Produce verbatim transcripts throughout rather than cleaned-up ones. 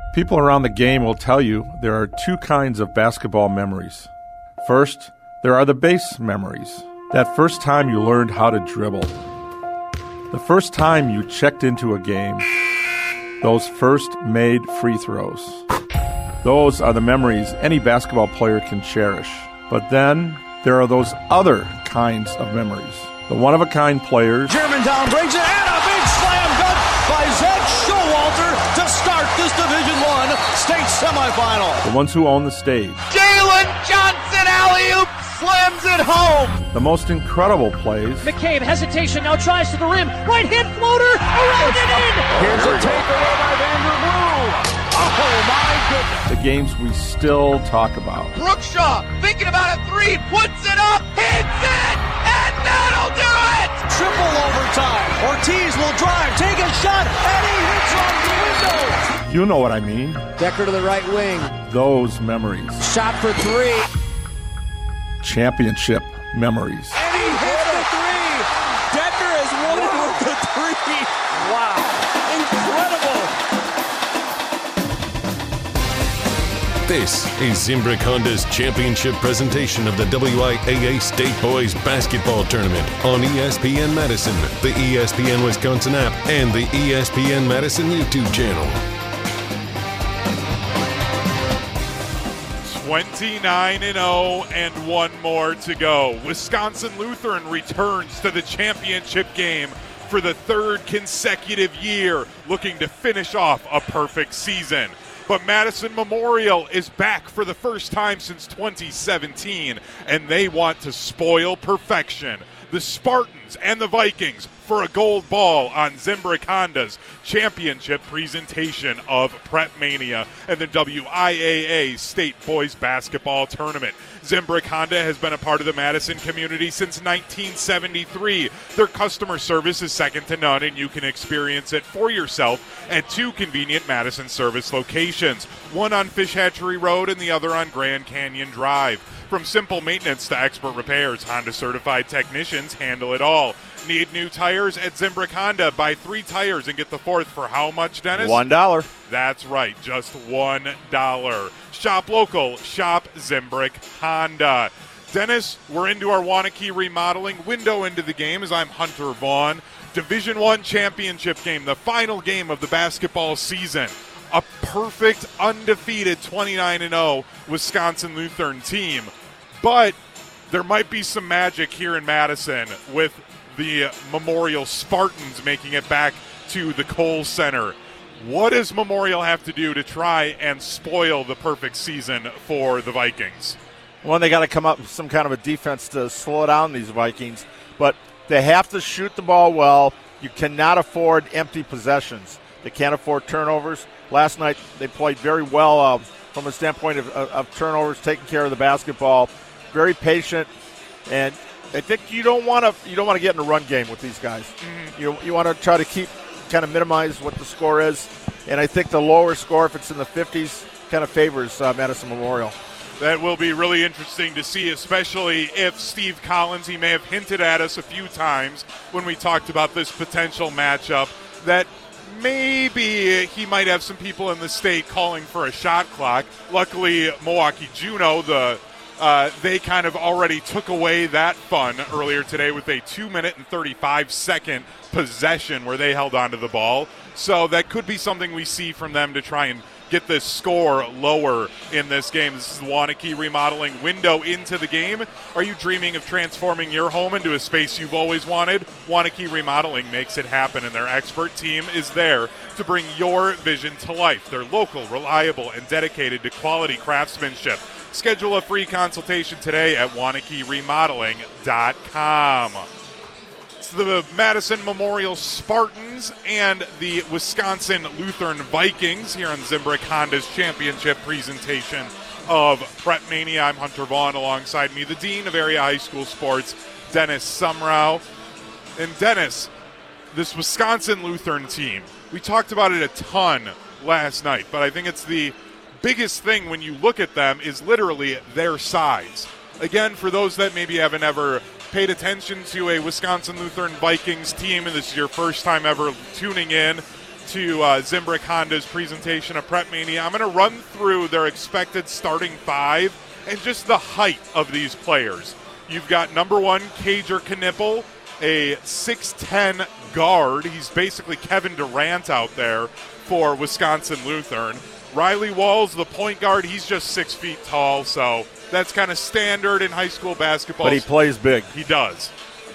People around the game will tell you there are two kinds of basketball memories. First, there are the base memories. That first time you learned how to dribble. The first time you checked into a game. Those first made free throws. Those are the memories any basketball player can cherish. But then there are those other kinds of memories. The one-of-a-kind players. Germantown brings it, and a big slam dunk by Zed Showalter to start this Division One state semifinal. The ones who own the stage. Jalen Johnson alley-oop slams it home. The most incredible plays. McCabe, hesitation, now tries to the rim. Right hand floater, around and in. Here's a takeaway by Vanderbilt. Oh, my goodness. The games we still talk about. Brookshaw thinking about a three, puts it up, hits it, and that'll do it. Triple overtime. Ortiz will drive, take a shot, and he hits on the window. You know what I mean. Decker to the right wing. Those memories. Shot for three. Championship memories. And he hits the three. Decker has won it with the three. Wow. Incredible. This is Zimbrick Honda's championship presentation of the W I A A State Boys Basketball Tournament on E S P N Madison, the E S P N Wisconsin app, and the E S P N Madison YouTube channel. twenty-nine and oh and one more to go. Wisconsin Lutheran returns to the championship game for the third consecutive year, looking to finish off a perfect season. But Madison Memorial is back for the first time since twenty seventeen, and they want to spoil perfection. The Spartans and the Vikings for a gold ball on Zimbrick Honda's championship presentation of Prep Mania and the W I A A State Boys Basketball Tournament. Zimbrick Honda has been a part of the Madison community since nineteen seventy-three. Their customer service is second to none, and you can experience it for yourself at two convenient Madison service locations, one on Fish Hatchery Road and the other on Grand Canyon Drive. From simple maintenance to expert repairs, Honda-certified technicians handle it all. Need new tires at Zimbrick Honda? Buy three tires and get the fourth for how much, Dennis? One dollar. That's right, just one dollar. Shop local, shop Zimbrick Honda. Dennis, we're into our Waunakee remodeling window into the game as I'm Hunter Vaughn. Division One championship game, the final game of the basketball season. A perfect, undefeated twenty-nine and oh Wisconsin Lutheran team. But there might be some magic here in Madison with the Memorial Spartans making it back to the Kohl Center. What does Memorial have to do to try and spoil the perfect season for the Vikings? Well, they got to come up with some kind of a defense to slow down these Vikings. But they have to shoot the ball well. You cannot afford empty possessions. They can't afford turnovers. Last night they played very well uh, from a standpoint of, of, of turnovers, taking care of the basketball. Very patient, and I think you don't want to you don't want to get in a run game with these guys. Mm-hmm. You you want to try to keep kind of minimize what the score is, and I think the lower score, if it's in the fifties, kind of favors uh, Madison Memorial. That will be really interesting to see, especially if Steve Collins, he may have hinted at us a few times when we talked about this potential matchup, that maybe he might have some people in the state calling for a shot clock. Luckily, Milwaukee Juno, the uh, they kind of already took away that fun earlier today with a two minute and thirty-five second possession where they held onto the ball. So that could be something we see from them to try and get this score lower in this game. This is the Waunakee remodeling window into the game. Are you dreaming of transforming your home into a space you've always wanted? Waunakee Remodeling makes it happen, and their expert team is there to bring your vision to life. They're local, reliable, and dedicated to quality craftsmanship. Schedule a free consultation today at Waunakee Remodeling dot com. The Madison Memorial Spartans and the Wisconsin Lutheran Vikings here on Zimbrick Honda's championship presentation of Prep Mania. I'm Hunter Vaughn, alongside me, the Dean of Area High School Sports, Dennis Sumrau. And Dennis, this Wisconsin Lutheran team, we talked about it a ton last night, but I think it's the biggest thing when you look at them is literally their size. Again, for those that maybe haven't ever paid attention to a Wisconsin Lutheran Vikings team, and this is your first time ever tuning in to uh, Zimbrick Honda's presentation of Prep Mania. I'm going to run through their expected starting five and just the height of these players. You've got number one, Cager Knippel, a six ten guard. He's basically Kevin Durant out there for Wisconsin Lutheran. Riley Walls, the point guard, he's just six feet tall, so that's kind of standard in high school basketball. But he plays big. He does.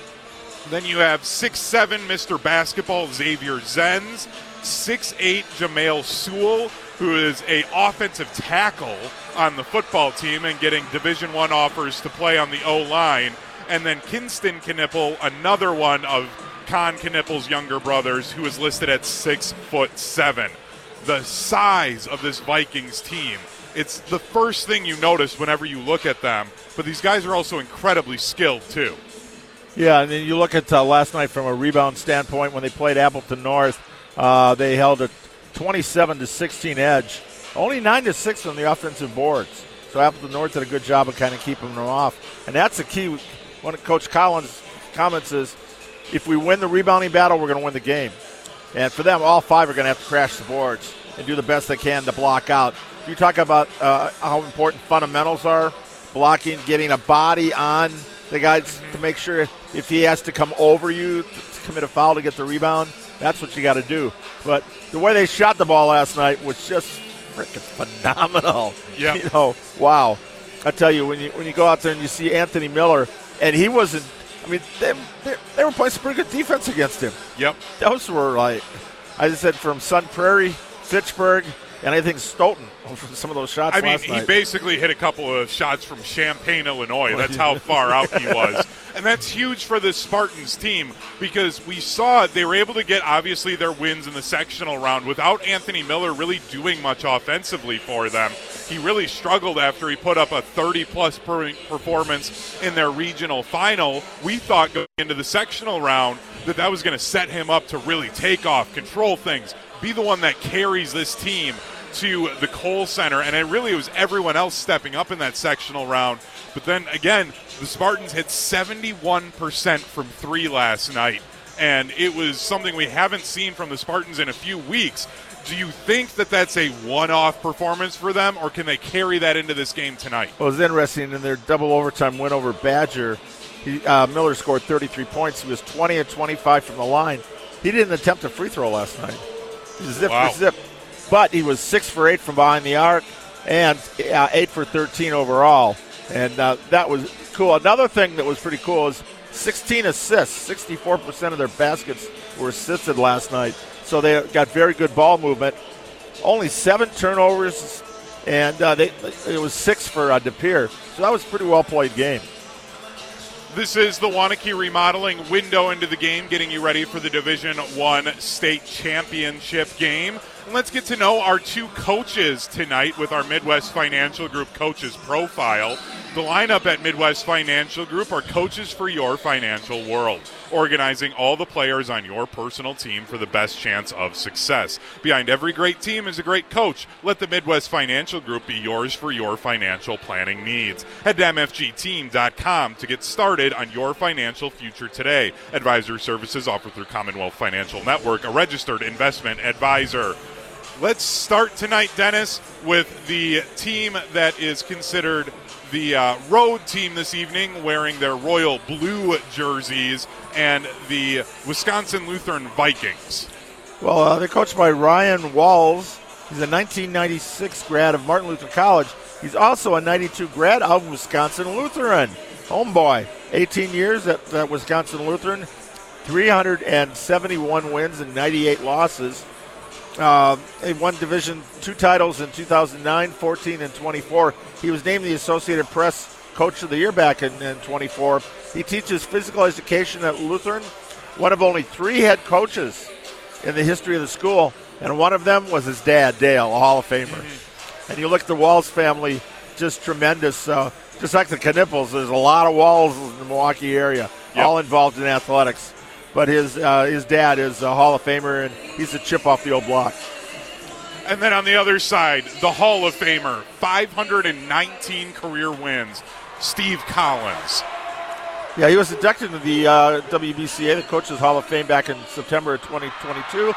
Then you have six seven Mister Basketball, Xavier Zenz, six eight Jamail Sewell, who is a offensive tackle on the football team and getting Division One offers to play on the O-line. And then Kinston Knippel, another one of Con Knippel's younger brothers, who is listed at six foot seven. The size of this Vikings team, it's the first thing you notice whenever you look at them. But these guys are also incredibly skilled, too. Yeah, and then you look at uh, last night from a rebound standpoint when they played Appleton North. Uh, they held a twenty-seven to sixteen edge, only nine to six on the offensive boards. So Appleton North did a good job of kind of keeping them off. And that's the key. One of Coach Collins' comments is, if we win the rebounding battle, we're going to win the game. And for them, all five are going to have to crash the boards and do the best they can to block out. You talk about uh, how important fundamentals are, blocking, getting a body on the guys to make sure if he has to come over you to commit a foul to get the rebound, that's what you got to do. But the way they shot the ball last night was just freaking phenomenal. Yeah. You know, wow. I tell you, when you when you go out there and you see Anthony Miller, and he wasn't, I mean, they, they, they were playing some pretty good defense against him. Yep. Those were like, I just said, from Sun Prairie, Fitchburg, and I think Stoughton from some of those shots I mean, last he night. basically hit a couple of shots from Champaign, Illinois. That's how far out he was. And that's huge for the Spartans team because we saw they were able to get, obviously, their wins in the sectional round without Anthony Miller really doing much offensively for them. He really struggled after he put up a thirty-plus performance in their regional final. We thought going into the sectional round that that was going to set him up to really take off, control things, be the one that carries this team to the Kohl Center, and it really was everyone else stepping up in that sectional round. But then again, the Spartans hit seventy-one percent from three last night, and it was something we haven't seen from the Spartans in a few weeks. Do you think that that's a one-off performance for them, or can they carry that into this game tonight? Well, it was interesting in their double overtime win over Badger. He, uh, Miller scored thirty-three points. He was twenty of twenty-five from the line. He didn't attempt a free throw last night. He was zip wow. for zip. But he was six for eight from behind the arc and uh, eight for thirteen overall. And uh, that was cool. Another thing that was pretty cool is sixteen assists. sixty-four percent of their baskets were assisted last night. So they got very good ball movement. Only seven turnovers, and uh, they, it was six for uh, DePere. So that was a pretty well-played game. This is the Waunakee Remodeling window into the game, getting you ready for the Division One state championship game. And let's get to know our two coaches tonight with our Midwest Financial Group coaches profile. The lineup at Midwest Financial Group are coaches for your financial world, organizing all the players on your personal team for the best chance of success. Behind every great team is a great coach. Let the Midwest Financial Group be yours for your financial planning needs. Head to M F G team dot com to get started on your financial future today. Advisory services offered through Commonwealth Financial Network, a registered investment advisor. Let's start tonight, Dennis, with the team that is considered the uh, road team this evening, wearing their royal blue jerseys, and the Wisconsin Lutheran Vikings. Well, uh, they're coached by Ryan Walls. He's a nineteen ninety-six grad of Martin Luther College. He's also a ninety-two grad of Wisconsin Lutheran. Homeboy, eighteen years at, at Wisconsin Lutheran, three hundred seventy-one wins and ninety-eight losses. Uh, he won Division two titles in two thousand nine, fourteen, and twenty-four. He was named the Associated Press Coach of the Year back in, in twenty-four. He teaches physical education at Lutheran, one of only three head coaches in the history of the school, and one of them was his dad, Dale, a Hall of Famer. Mm-hmm. And you look at the Walls family, just tremendous. Uh, just like the Knippels, there's a lot of Walls in the Milwaukee area, yep. all involved in athletics. But his uh, his dad is a Hall of Famer, and he's a chip off the old block. And then on the other side, the Hall of Famer, five hundred nineteen career wins, Steve Collins. Yeah, he was inducted into the uh, W B C A, the Coaches Hall of Fame, back in September of twenty twenty-two.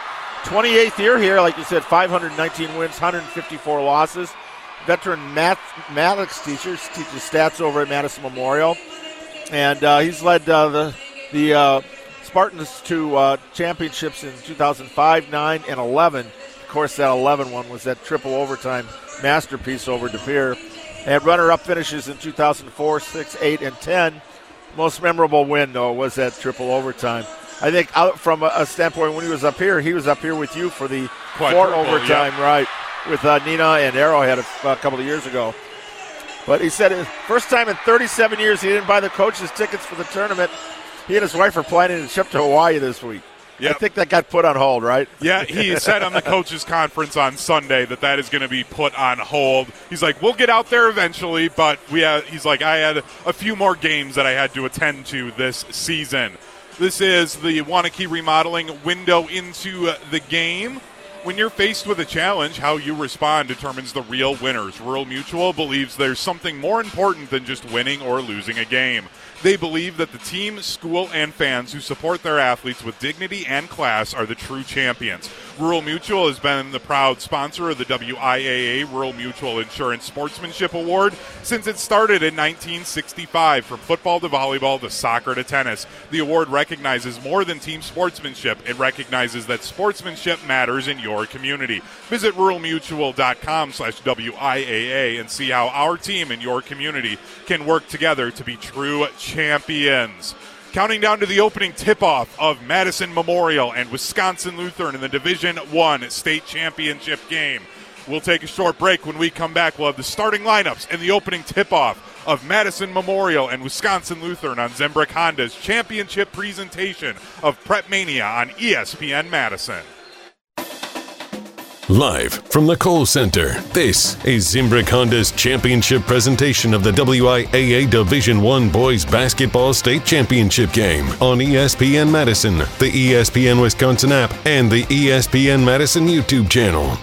twenty-eighth year here, like you said, five hundred nineteen wins, one hundred fifty-four losses. Veteran Matt Maddox teacher teaches stats over at Madison Memorial, and uh, he's led uh, the the uh, Spartans to uh, championships in two thousand five, nine, and eleven. Of course, that eleven one was that triple overtime masterpiece over De Pere. And runner-up finishes in two thousand four, six, eight, and ten. Most memorable win, though, was that triple overtime. I think out from a, a standpoint, when he was up here, he was up here with you for the four overtime, yeah. right, with uh, Nina and Arrowhead a, a couple of years ago. But he said his first time in thirty-seven years he didn't buy the coaches tickets for the tournament. He and his wife are planning to trip to Hawaii this week. Yep. I think that got put on hold, right? Yeah, he said on the coaches' conference on Sunday that that is going to be put on hold. He's like, we'll get out there eventually, but we have, he's like, I had a few more games that I had to attend to this season. This is the Waunakee Remodeling window into the game. When you're faced with a challenge, how you respond determines the real winners. Rural Mutual believes there's something more important than just winning or losing a game. They believe that the team, school, and fans who support their athletes with dignity and class are the true champions. Rural Mutual has been the proud sponsor of the W I A A Rural Mutual Insurance Sportsmanship Award since it started in nineteen sixty-five. From football to volleyball to soccer to tennis, the award recognizes more than team sportsmanship. It recognizes that sportsmanship matters in your community. Visit ruralmutual.com slash WIAA and see how our team and your community can work together to be true champions. Counting down to the opening tip-off of Madison Memorial and Wisconsin Lutheran in the Division One state championship game. We'll take a short break. When we come back, we'll have the starting lineups and the opening tip-off of Madison Memorial and Wisconsin Lutheran on Zimbrick Honda's championship presentation of Prep Mania on E S P N Madison. Live from the Kohl Center, this is Zimbrick Honda's championship presentation of the W I A A Division One Boys Basketball State Championship game on E S P N Madison, the E S P N Wisconsin app, and the E S P N Madison YouTube channel.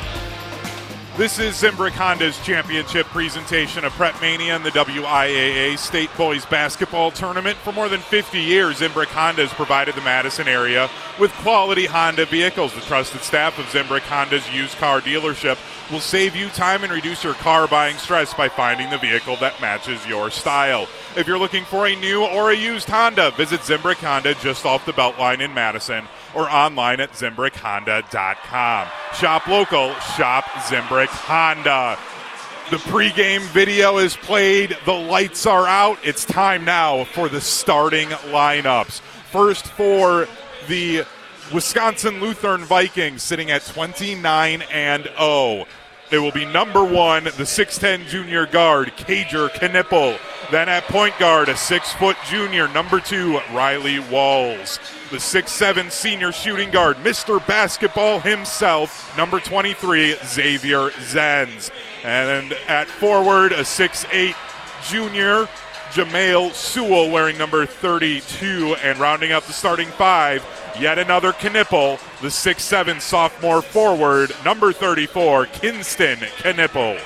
This is Zimbrick Honda's championship presentation of Prep Mania and the W I A A State Boys Basketball Tournament. For more than fifty years, Zimbrick Honda has provided the Madison area with quality Honda vehicles. The trusted staff of Zimbrick Honda's used car dealership will save you time and reduce your car buying stress by finding the vehicle that matches your style. If you're looking for a new or a used Honda, visit Zimbrick Honda just off the Beltline in Madison or online at zimbrick honda dot com. Shop local, shop Zimbrick Honda. The pregame video is played. The lights are out. It's time now for the starting lineups. First for the Wisconsin Lutheran Vikings, sitting at twenty-nine and oh. It will be number one, the six ten junior guard, Cager Knippel. Then at point guard, a six-foot junior, number two, Riley Walls. The six seven senior shooting guard, Mister Basketball himself, number twenty-three, Xavier Zenz. And at forward, a six eight junior, Jamail Sewell, wearing number thirty-two. And rounding up the starting five, yet another Knippel, the six seven sophomore forward, number thirty-four, Kinston Knippel.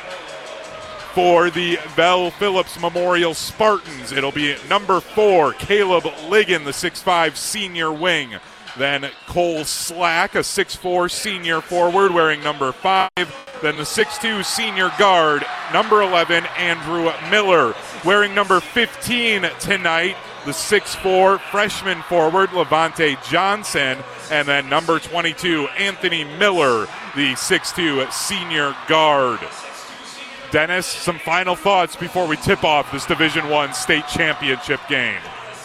For the Bell Phillips Memorial Spartans, it'll be number four, Caleb Ligon, the six five senior wing. Then Cole Slack, a six four senior forward, wearing number five. Then the six two senior guard, number eleven, Andrew Miller, wearing number fifteen tonight. The six four freshman forward, Levante Johnson. And then number twenty-two, Anthony Miller, the six two senior guard. Dennis, some final thoughts before we tip off this Division One state championship game.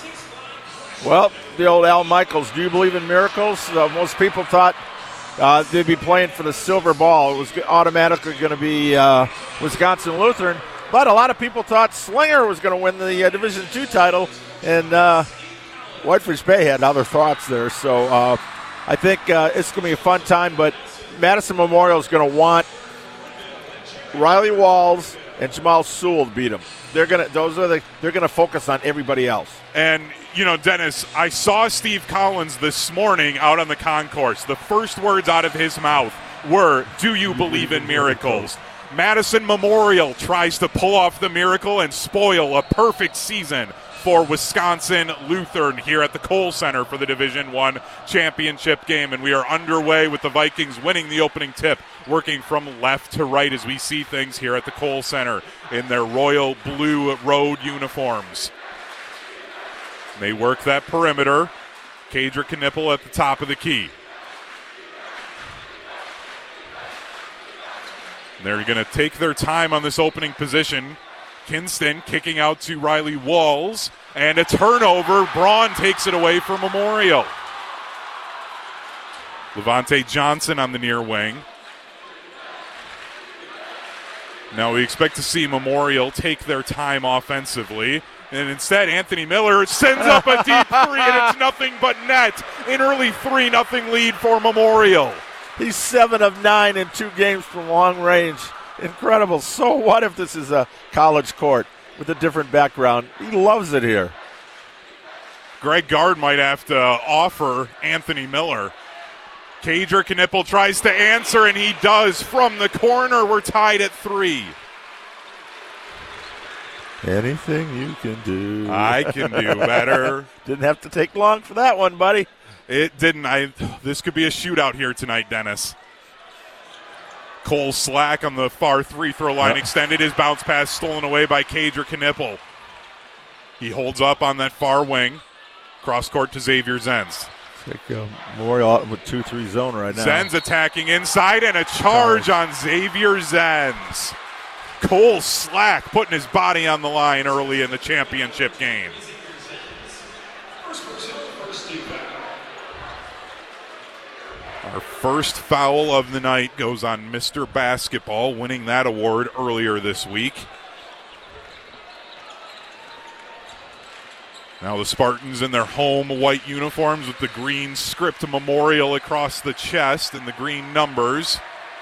Well, the old Al Michaels, do you believe in miracles? Uh, most people thought uh, they'd be playing for the silver ball. It was automatically going to be uh, Wisconsin Lutheran, but a lot of people thought Slinger was going to win the uh, Division Two title, and uh, Whitefish Bay had other thoughts there. So uh, I think uh, it's going to be a fun time, but Madison Memorial is going to want Riley Walls and Jamal Sewell to beat them. They're gonna; those are the. They're gonna focus on everybody else. And you know, Dennis, I saw Steve Collins this morning out on the concourse. The first words out of his mouth were, "Do you believe in miracles?" Madison Memorial tries to pull off the miracle and spoil a perfect season for Wisconsin Lutheran here at the Kohl Center for the Division One championship game. And we are underway with the Vikings winning the opening tip, working from left to right as we see things here at the Kohl Center in their royal blue road uniforms. They work that perimeter. Kadra Knipple at the top of the key. They're going to take their time on this opening position. Kinston kicking out to Riley Walls, and a turnover. Braun takes it away for Memorial. Levante Johnson on the near wing. Now we expect to see Memorial take their time offensively, and instead Anthony Miller sends up a deep three, and it's nothing but net. An early three nothing lead for Memorial. He's seven of nine in two games from long range. Incredible. So what if this is a college court with a different background? He loves it here. Greg Gard might have to offer Anthony Miller. Kadra Knipple tries to answer, and he does from the corner. We're tied at three. Anything you can do. I can do better. Didn't have to take long for that one, buddy. It didn't. I. This could be a shootout here tonight, Dennis. Cole Slack on the far three-throw line, yep. Extended his bounce pass, stolen away by Kadra Knipple. He holds up on that far wing. Cross court to Xavier Zenz. Take uh, Memorial with two three zone right now. Zenz attacking inside, and a charge oh. on Xavier Zenz. Cole Slack putting his body on the line early in the championship game. Our first foul of the night goes on Mister Basketball, winning that award earlier this week. Now the Spartans in their home white uniforms with the green script Memorial across the chest and the green numbers.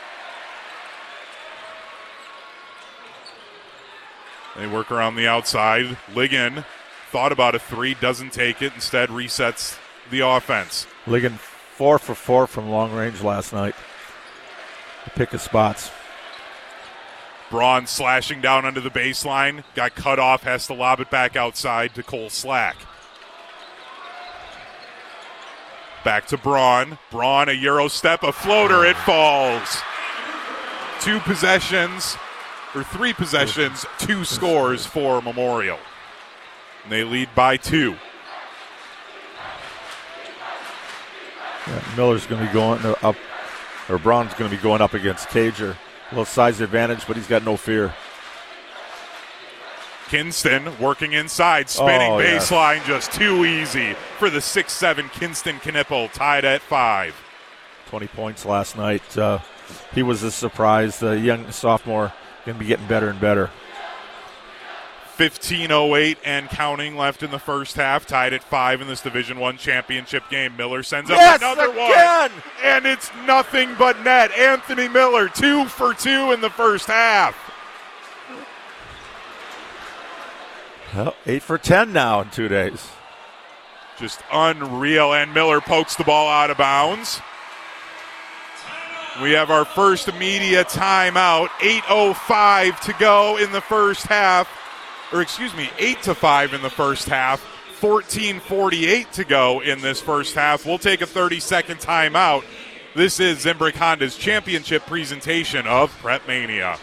They work around the outside. Ligon thought about a three, doesn't take it, instead resets the offense. Ligon four for four from long range last night. Pick his spots. Braun slashing down under the baseline. Got cut off, has to lob it back outside to Cole Slack. Back to Braun. Braun, a Euro step, a floater, it falls. Two possessions, or three possessions, two scores for Memorial. And they lead by two. Yeah, Miller's going to be going up, or Braun's going to be going up against Kadra. A little size advantage, but he's got no fear. Kinston working inside, spinning oh, baseline, yes. Just too easy for the six seven Kinston Knipple, tied at five. twenty points last night. Uh, he was a surprise. The young sophomore going to be getting better and better. fifteen oh eight and counting left in the first half, tied at five in this Division One championship game. Miller sends up yes, another again. one, and it's nothing but net. Anthony Miller, two for two in the first half. Well, eight for ten now in two days. Just unreal, and Miller pokes the ball out of bounds. We have our first media timeout, eight oh five to go in the first half. Or excuse me, eight to five in the first half, fourteen forty-eight to go in this first half. We'll take a thirty-second timeout. This is Zimbrick Honda's championship presentation of Prep Mania.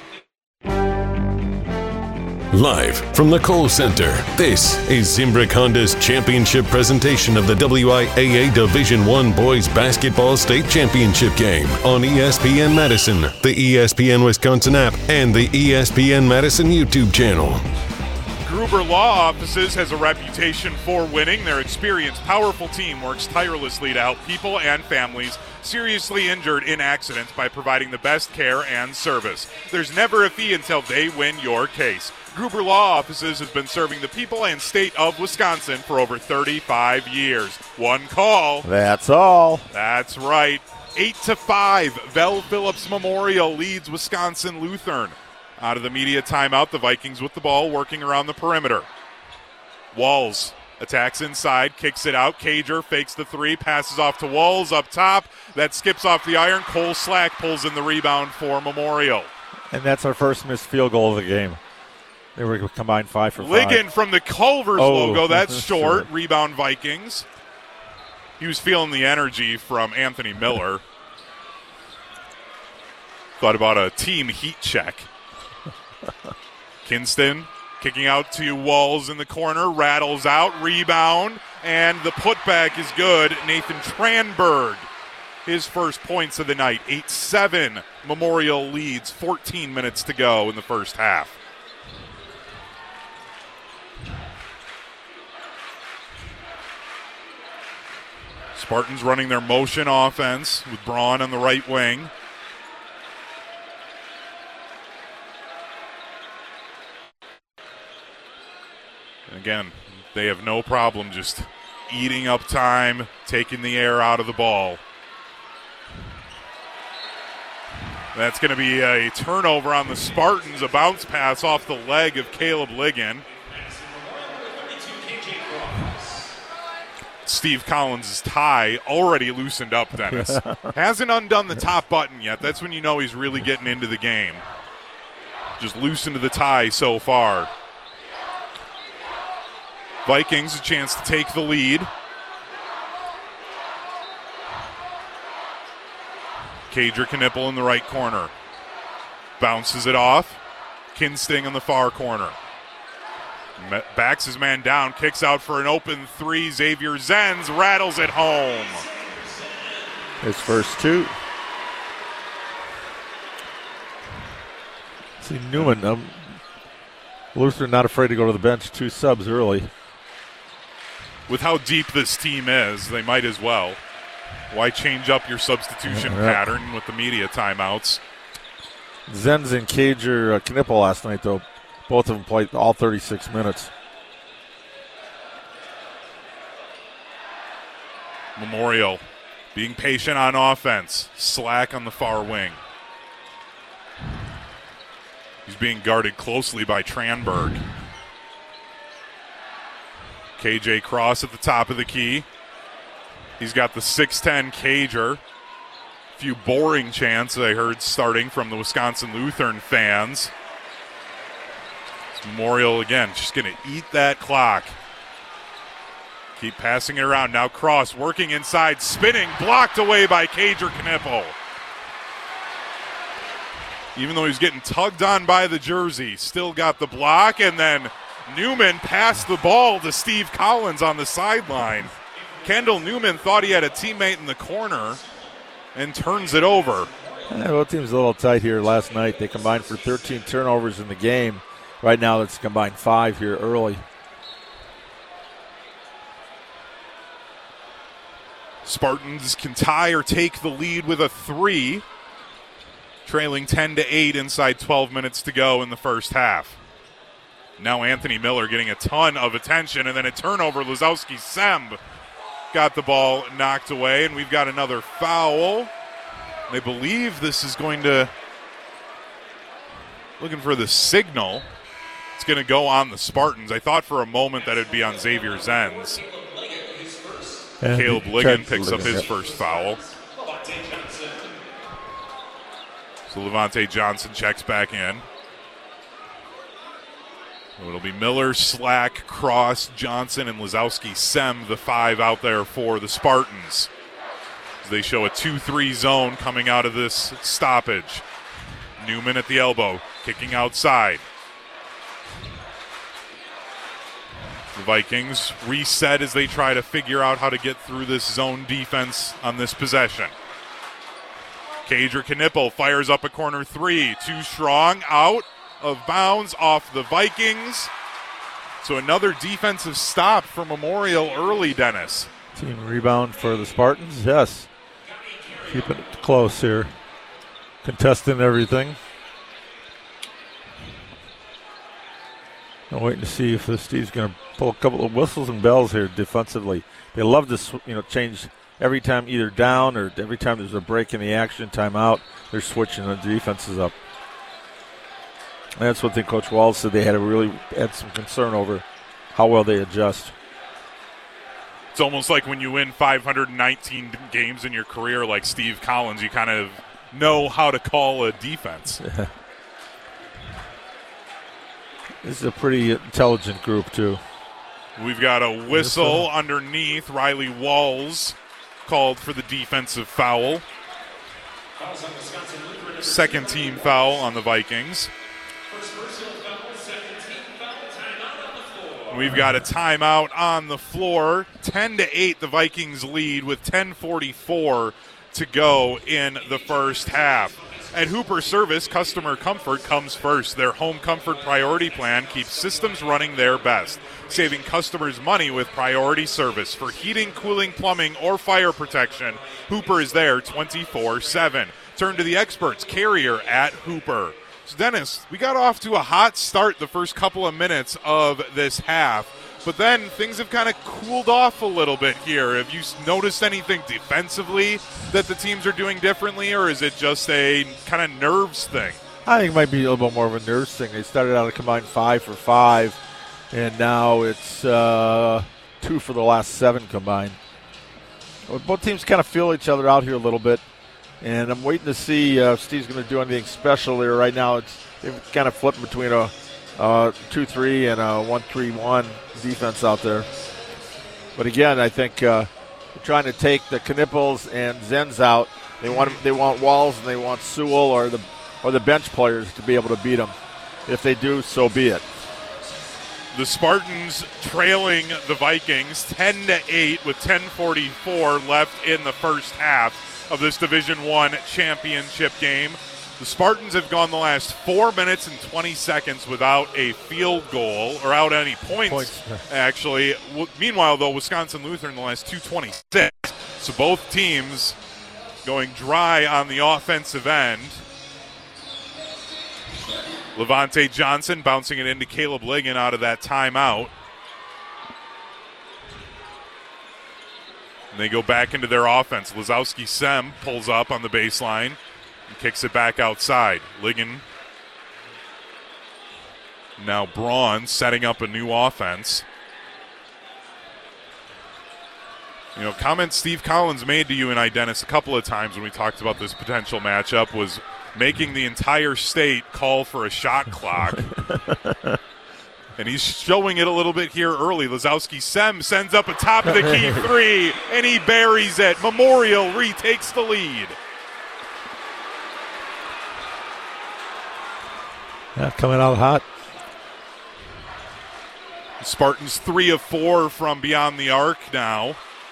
Live from the Kohl Center, this is Zimbrick Honda's championship presentation of the W I A A Division One Boys Basketball State Championship game on E S P N Madison, the E S P N Wisconsin app, and the E S P N Madison YouTube channel. Gruber Law Offices has a reputation for winning. Their experienced, powerful team works tirelessly to help people and families seriously injured in accidents by providing the best care and service. There's never a fee until they win your case. Gruber Law Offices has been serving the people and state of Wisconsin for over thirty-five years. One call. That's all. That's right. Eight to five. Vel Phillips Memorial leads Wisconsin Lutheran. Out of the media timeout, the Vikings with the ball, working around the perimeter. Walls attacks inside, kicks it out. Kadra fakes the three, passes off to Walls up top. That skips off the iron. Cole Slack pulls in the rebound for Memorial. And that's our first missed field goal of the game. They were combined five for Ligon five. from the Culver's oh. logo. That's short. Sure. Rebound Vikings. He was feeling the energy from Anthony Miller. Thought about a team heat check. Kinston kicking out to Walls in the corner. Rattles out. Rebound. And the putback is good. Nathan Tranberg. His first points of the night. eight seven. Memorial leads. fourteen minutes to go in the first half. Spartans running their motion offense with Braun on the right wing. And again, they have no problem just eating up time, taking the air out of the ball. That's going to be a turnover on the Spartans, a bounce pass off the leg of Caleb Ligon. Steve Collins' tie already loosened up, Dennis. Hasn't undone the top button yet. That's when you know he's really getting into the game. Just loosened the tie so far. Vikings a chance to take the lead. Cager Knipple in the right corner. Bounces it off. Kinsting in the far corner. Backs his man down, kicks out for an open three. Xavier Zenz rattles it home. His first two. See, Newman, um, Lutheran not afraid to go to the bench. Two subs early. With how deep this team is, they might as well. Why change up your substitution yeah, pattern with the media timeouts? Zenz and Cager uh, Knipple last night, though. Both of them played all thirty-six minutes. Memorial being patient on offense. Slack on the far wing. He's being guarded closely by Tranberg. K J Cross at the top of the key. He's got the six ten Cager. A few boring chants I heard starting from the Wisconsin Lutheran fans. Memorial, again, just going to eat that clock. Keep passing it around. Now Cross working inside, spinning, blocked away by Cager Knipple. Even though he's getting tugged on by the jersey, still got the block, and then Newman passed the ball to Steve Collins on the sideline. Kendall Newman thought he had a teammate in the corner and turns it over. Yeah, both teams a little tight here last night. They combined for thirteen turnovers in the game. Right now, it's combined five here early. Spartans can tie or take the lead with a three, trailing ten to eight inside twelve minutes to go in the first half. Now Anthony Miller getting a ton of attention, and then a turnover. Lazowski Semb got the ball knocked away, and we've got another foul. They believe this is going to, looking for the signal. It's going to go on the Spartans. I thought for a moment that it would be on Xavier Zenz. And Caleb Ligon picks up his yep. first foul. So Levante Johnson checks back in. It'll be Miller, Slack, Cross, Johnson, and Lazowski Sem, the five out there for the Spartans. As they show a two three zone coming out of this stoppage. Newman at the elbow, kicking outside. The Vikings reset as they try to figure out how to get through this zone defense on this possession. Cager Knipple fires up a corner three. Too strong, out of bounds off the Vikings. So another defensive stop for Memorial early, Dennis. Team rebound for the Spartans, yes. Keeping it close here. Contesting everything. I'm waiting to see if this Steve's going to pull a couple of whistles and bells here defensively. They love to, you know, change every time either down or every time there's a break in the action, timeout, they're switching the defenses up. And that's what I think Coach Walls said they had to really had some concern over how well they adjust. It's almost like when you win five hundred nineteen games in your career like Steve Collins, you kind of know how to call a defense. This is a pretty intelligent group, too. We've got a whistle underneath. Riley Walls called for the defensive foul. Second team foul on the Vikings. We've got a timeout on the floor. ten to eight, the Vikings lead with ten forty-four to go in the first half. At Hooper Service, customer comfort comes first. Their home comfort priority plan keeps systems running their best, saving customers money with priority service. For heating, cooling, plumbing, or fire protection, Hooper is there twenty-four seven. Turn to the experts, Carrier at Hooper. So Dennis, we got off to a hot start the first couple of minutes of this half, but then things have kind of cooled off a little bit here. Have you noticed anything defensively that the teams are doing differently, or is it just a kind of nerves thing? I think it might be a little bit more of a nerves thing. They started out a combined five for five, and now it's uh, two for the last seven combined. Well, both teams kind of feel each other out here a little bit, and I'm waiting to see uh, if Steve's going to do anything special here. Right now, it's they've kind of flipped between a uh, two three and a one three one defense out there. But again, I think uh, they're trying to take the Knippels and Zenz out. They want they want Walls and they want Sewell or the or the bench players to be able to beat them. If they do, so be it. The Spartans trailing the Vikings ten to eight with ten forty-four left in the first half of this Division One championship game. The Spartans have gone the last four minutes and twenty seconds without a field goal or out any points, points. actually. W- meanwhile, though, Wisconsin Lutheran the last two twenty-six. So both teams going dry on the offensive end. Levante Johnson bouncing it into Caleb Ligon out of that timeout. And they go back into their offense. Lazowski Sem pulls up on the baseline and kicks it back outside. Ligon. Now Braun setting up a new offense. You know, comments Steve Collins made to you and I, Dennis, a couple of times when we talked about this potential matchup was making the entire state call for a shot clock. And he's showing it a little bit here early. Lazowski Sem sends up a top of the key three, and he buries it. Memorial retakes the lead. Yeah, coming out hot. Spartans three of four from beyond the arc now.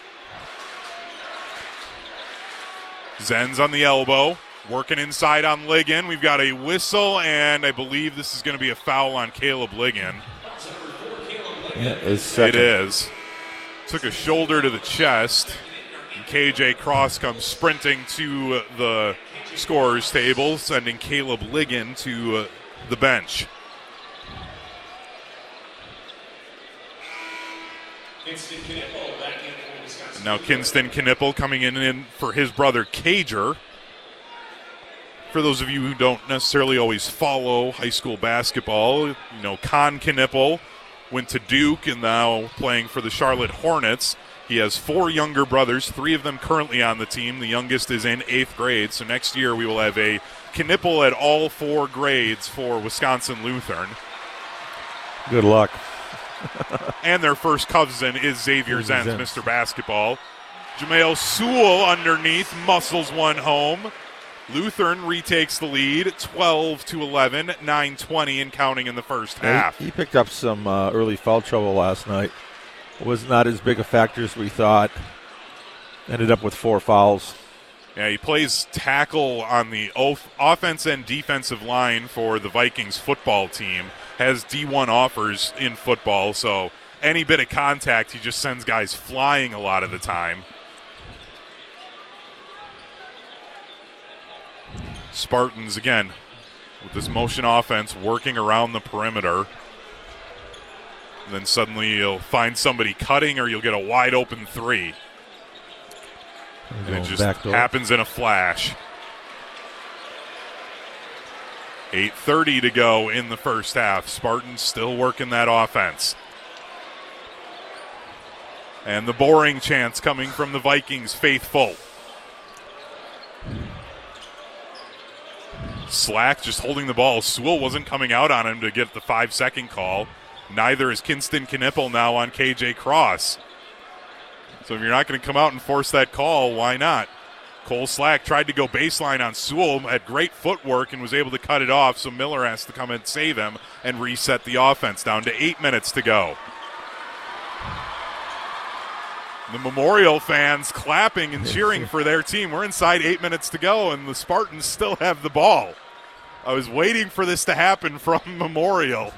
Zenz on the elbow. Working inside on Ligon. We've got a whistle, and I believe this is going to be a foul on Caleb Ligon. Yeah, it's it is. Took a shoulder to the chest. And K J Cross comes sprinting to the scorer's table, sending Caleb Ligon to uh, the bench. And now Kinston Knippel coming in, in for his brother Cager. For those of you who don't necessarily always follow high school basketball, you know, Con Knippel went to Duke and now playing for the Charlotte Hornets. He has four younger brothers, three of them currently on the team. The youngest is in eighth grade, so next year we will have a Knippel at all four grades for Wisconsin Lutheran. Good luck. And their first cousin is Xavier Zenz, Mister Basketball. Jamel Sewell underneath muscles one home. Lutheran retakes the lead, twelve to eleven, nine twenty and counting in the first half. He, he picked up some uh, early foul trouble last night. Was not as big a factor as we thought. Ended up with four fouls. Yeah, he plays tackle on the off- offense and defensive line for the Vikings football team. Has D one offers in football, so any bit of contact, he just sends guys flying a lot of the time. Spartans, again, with this motion offense, working around the perimeter. And then suddenly you'll find somebody cutting or you'll get a wide open three. And it just happens in a flash. eight thirty to go in the first half. Spartans still working that offense. And the boring chants coming from the Vikings faithful. Slack just holding the ball. Sewell wasn't coming out on him to get the five-second call. Neither is Kinston Knippel now on K J Cross. So if you're not going to come out and force that call, why not? Cole Slack tried to go baseline on Sewell, had great footwork and was able to cut it off, so Miller has to come and save him and reset the offense down to eight minutes to go. The Memorial fans clapping and cheering for their team. We're inside eight minutes to go, and the Spartans still have the ball. I was waiting for this to happen from Memorial.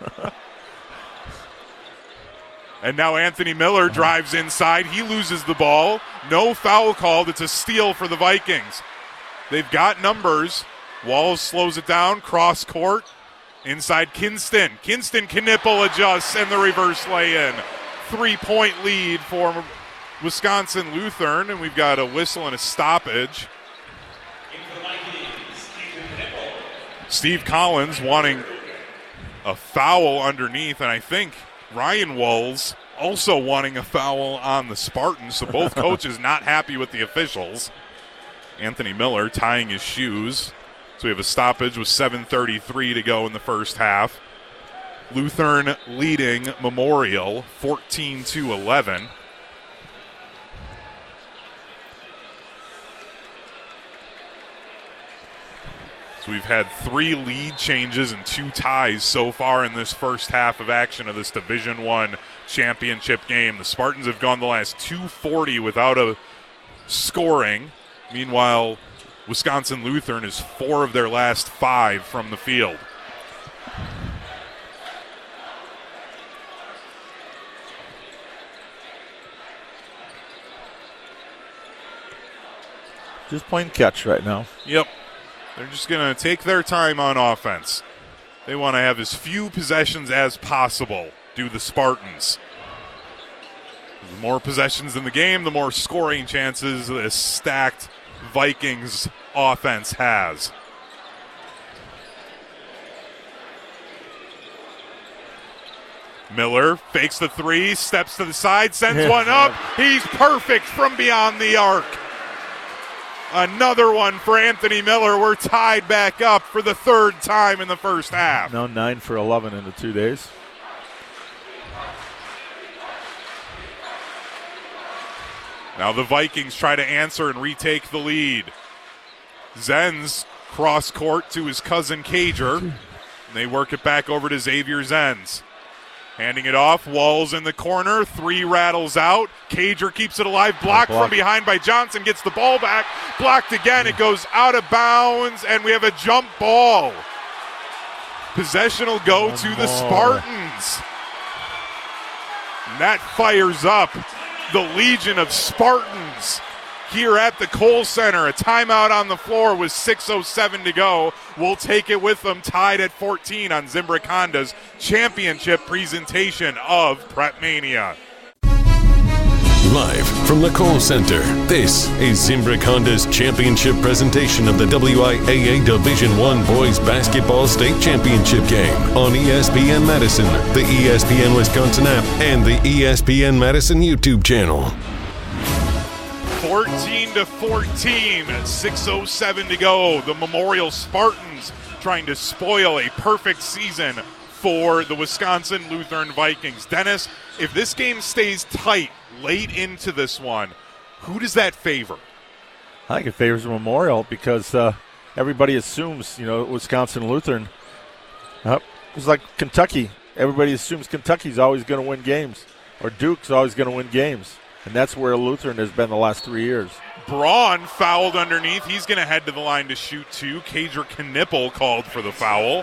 And now Anthony Miller drives inside. He loses the ball. No foul called. It's a steal for the Vikings. They've got numbers. Walls slows it down. Cross court. Inside Kinston. Kinston Knippel adjusts and the reverse lay-in. Three-point lead for Wisconsin Lutheran, and we've got a whistle and a stoppage. Steve Collins wanting a foul underneath, and I think Ryan Walls also wanting a foul on the Spartans, so both coaches not happy with the officials. Anthony Miller tying his shoes. So we have a stoppage with seven thirty-three to go in the first half. Lutheran leading Memorial fourteen to eleven. So we've had three lead changes and two ties so far in this first half of action of this Division One championship game. The Spartans have gone the last two forty without a scoring. Meanwhile, Wisconsin Lutheran is four of their last five from the field. Just playing catch right now. Yep. They're just going to take their time on offense. They want to have as few possessions as possible, do the Spartans. The more possessions in the game, the more scoring chances this stacked Vikings offense has. Miller fakes the three, steps to the side, sends one up. He's perfect from beyond the arc. Another one for Anthony Miller. We're tied back up for the third time in the first half. Now nine for eleven in the two days. Now the Vikings try to answer and retake the lead. Zenz cross court to his cousin Cager. And they work it back over to Xavier Zenz. Handing it off, Walls in the corner, three rattles out. Cager keeps it alive, blocked block. from behind by Johnson, gets the ball back, blocked again, it goes out of bounds, and we have a jump ball. Possession will go One to more. the Spartans. And that fires up the Legion of Spartans here at the Kohl Center. A timeout on the floor with six oh seven to go. We'll take it with them, tied at fourteen on Zimbrick Honda's championship presentation of Prep Mania. Live from the Kohl Center, this is Zimbrick Honda's championship presentation of the W I A A Division One Boys Basketball State Championship game on E S P N Madison, the E S P N Wisconsin app, and the E S P N Madison YouTube channel. fourteen to fourteen, six oh seven to go. The Memorial Spartans trying to spoil a perfect season for the Wisconsin Lutheran Vikings. Dennis, if this game stays tight late into this one, who does that favor? I think it favors Memorial because uh, everybody assumes, you know, Wisconsin Lutheran. Uh, it's like Kentucky. Everybody assumes Kentucky's always going to win games, or Duke's always going to win games. And that's where Lutheran has been the last three years. Braun fouled underneath. He's going to head to the line to shoot two. Cager Knippel called for the foul.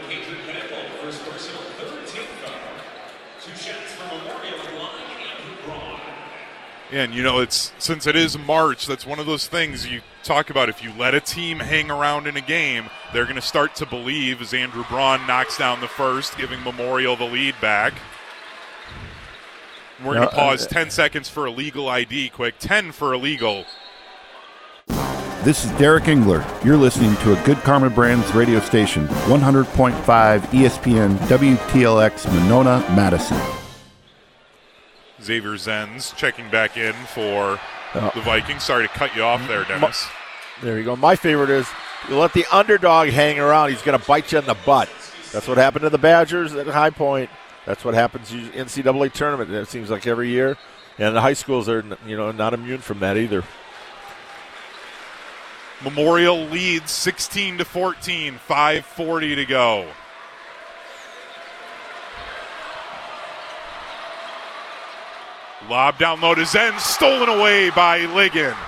Yeah, and you know, it's since it is March, that's one of those things you talk about. If you let a team hang around in a game, they're going to start to believe as Andrew Braun knocks down the first, giving Memorial the lead back. We're going to pause uh, ten seconds for a legal I D quick. ten for illegal. This is Derek Engler. You're listening to a Good Karma Brands radio station, one hundred point five E S P N W T L X Monona, Madison. Xavier Zenz checking back in for uh, the Vikings. Sorry to cut you off there, Dennis. My, there you go. My favorite is You let the underdog hang around, he's going to bite you in the butt. That's what happened to the Badgers at High Point. That's what happens in the N C double A tournament. It seems like every year. And the high schools are, you know, not immune from that either. Memorial leads sixteen to fourteen, five forty to go. Lob down low to Zen, stolen away by Ligon.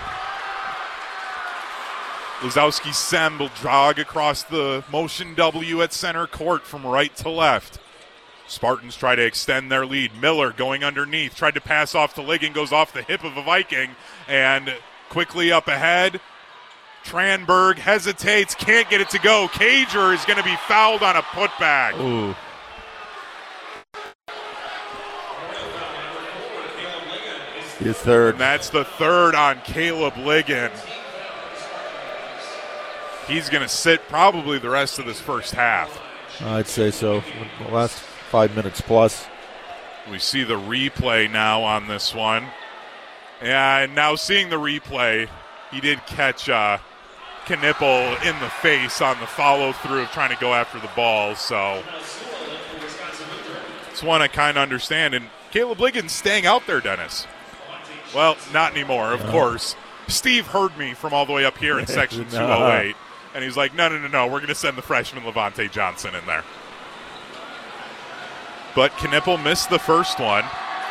Lazowski Sem will jog across the motion W at center court from right to left. Spartans try to extend their lead. Miller going underneath, tried to pass off to Ligon, goes off the hip of a Viking, and quickly up ahead. Tranberg hesitates, can't get it to go. Cager is going to be fouled on a putback. Ooh. His third. And that's the third on Caleb Ligon. He's going to sit probably the rest of this first half. I'd say so. The last five minutes plus. We see the replay now on this one. And now seeing the replay, he did catch uh, Knipple in the face on the follow-through of trying to go after the ball. So it's one I kind of understand. And Caleb Ligon's staying out there, Dennis. Well, not anymore, of no. course. Steve heard me from all the way up here in section no. two oh eight. And he's like, no, no, no, no, we're going to send the freshman Levante Johnson in there. But Knipple missed the first one.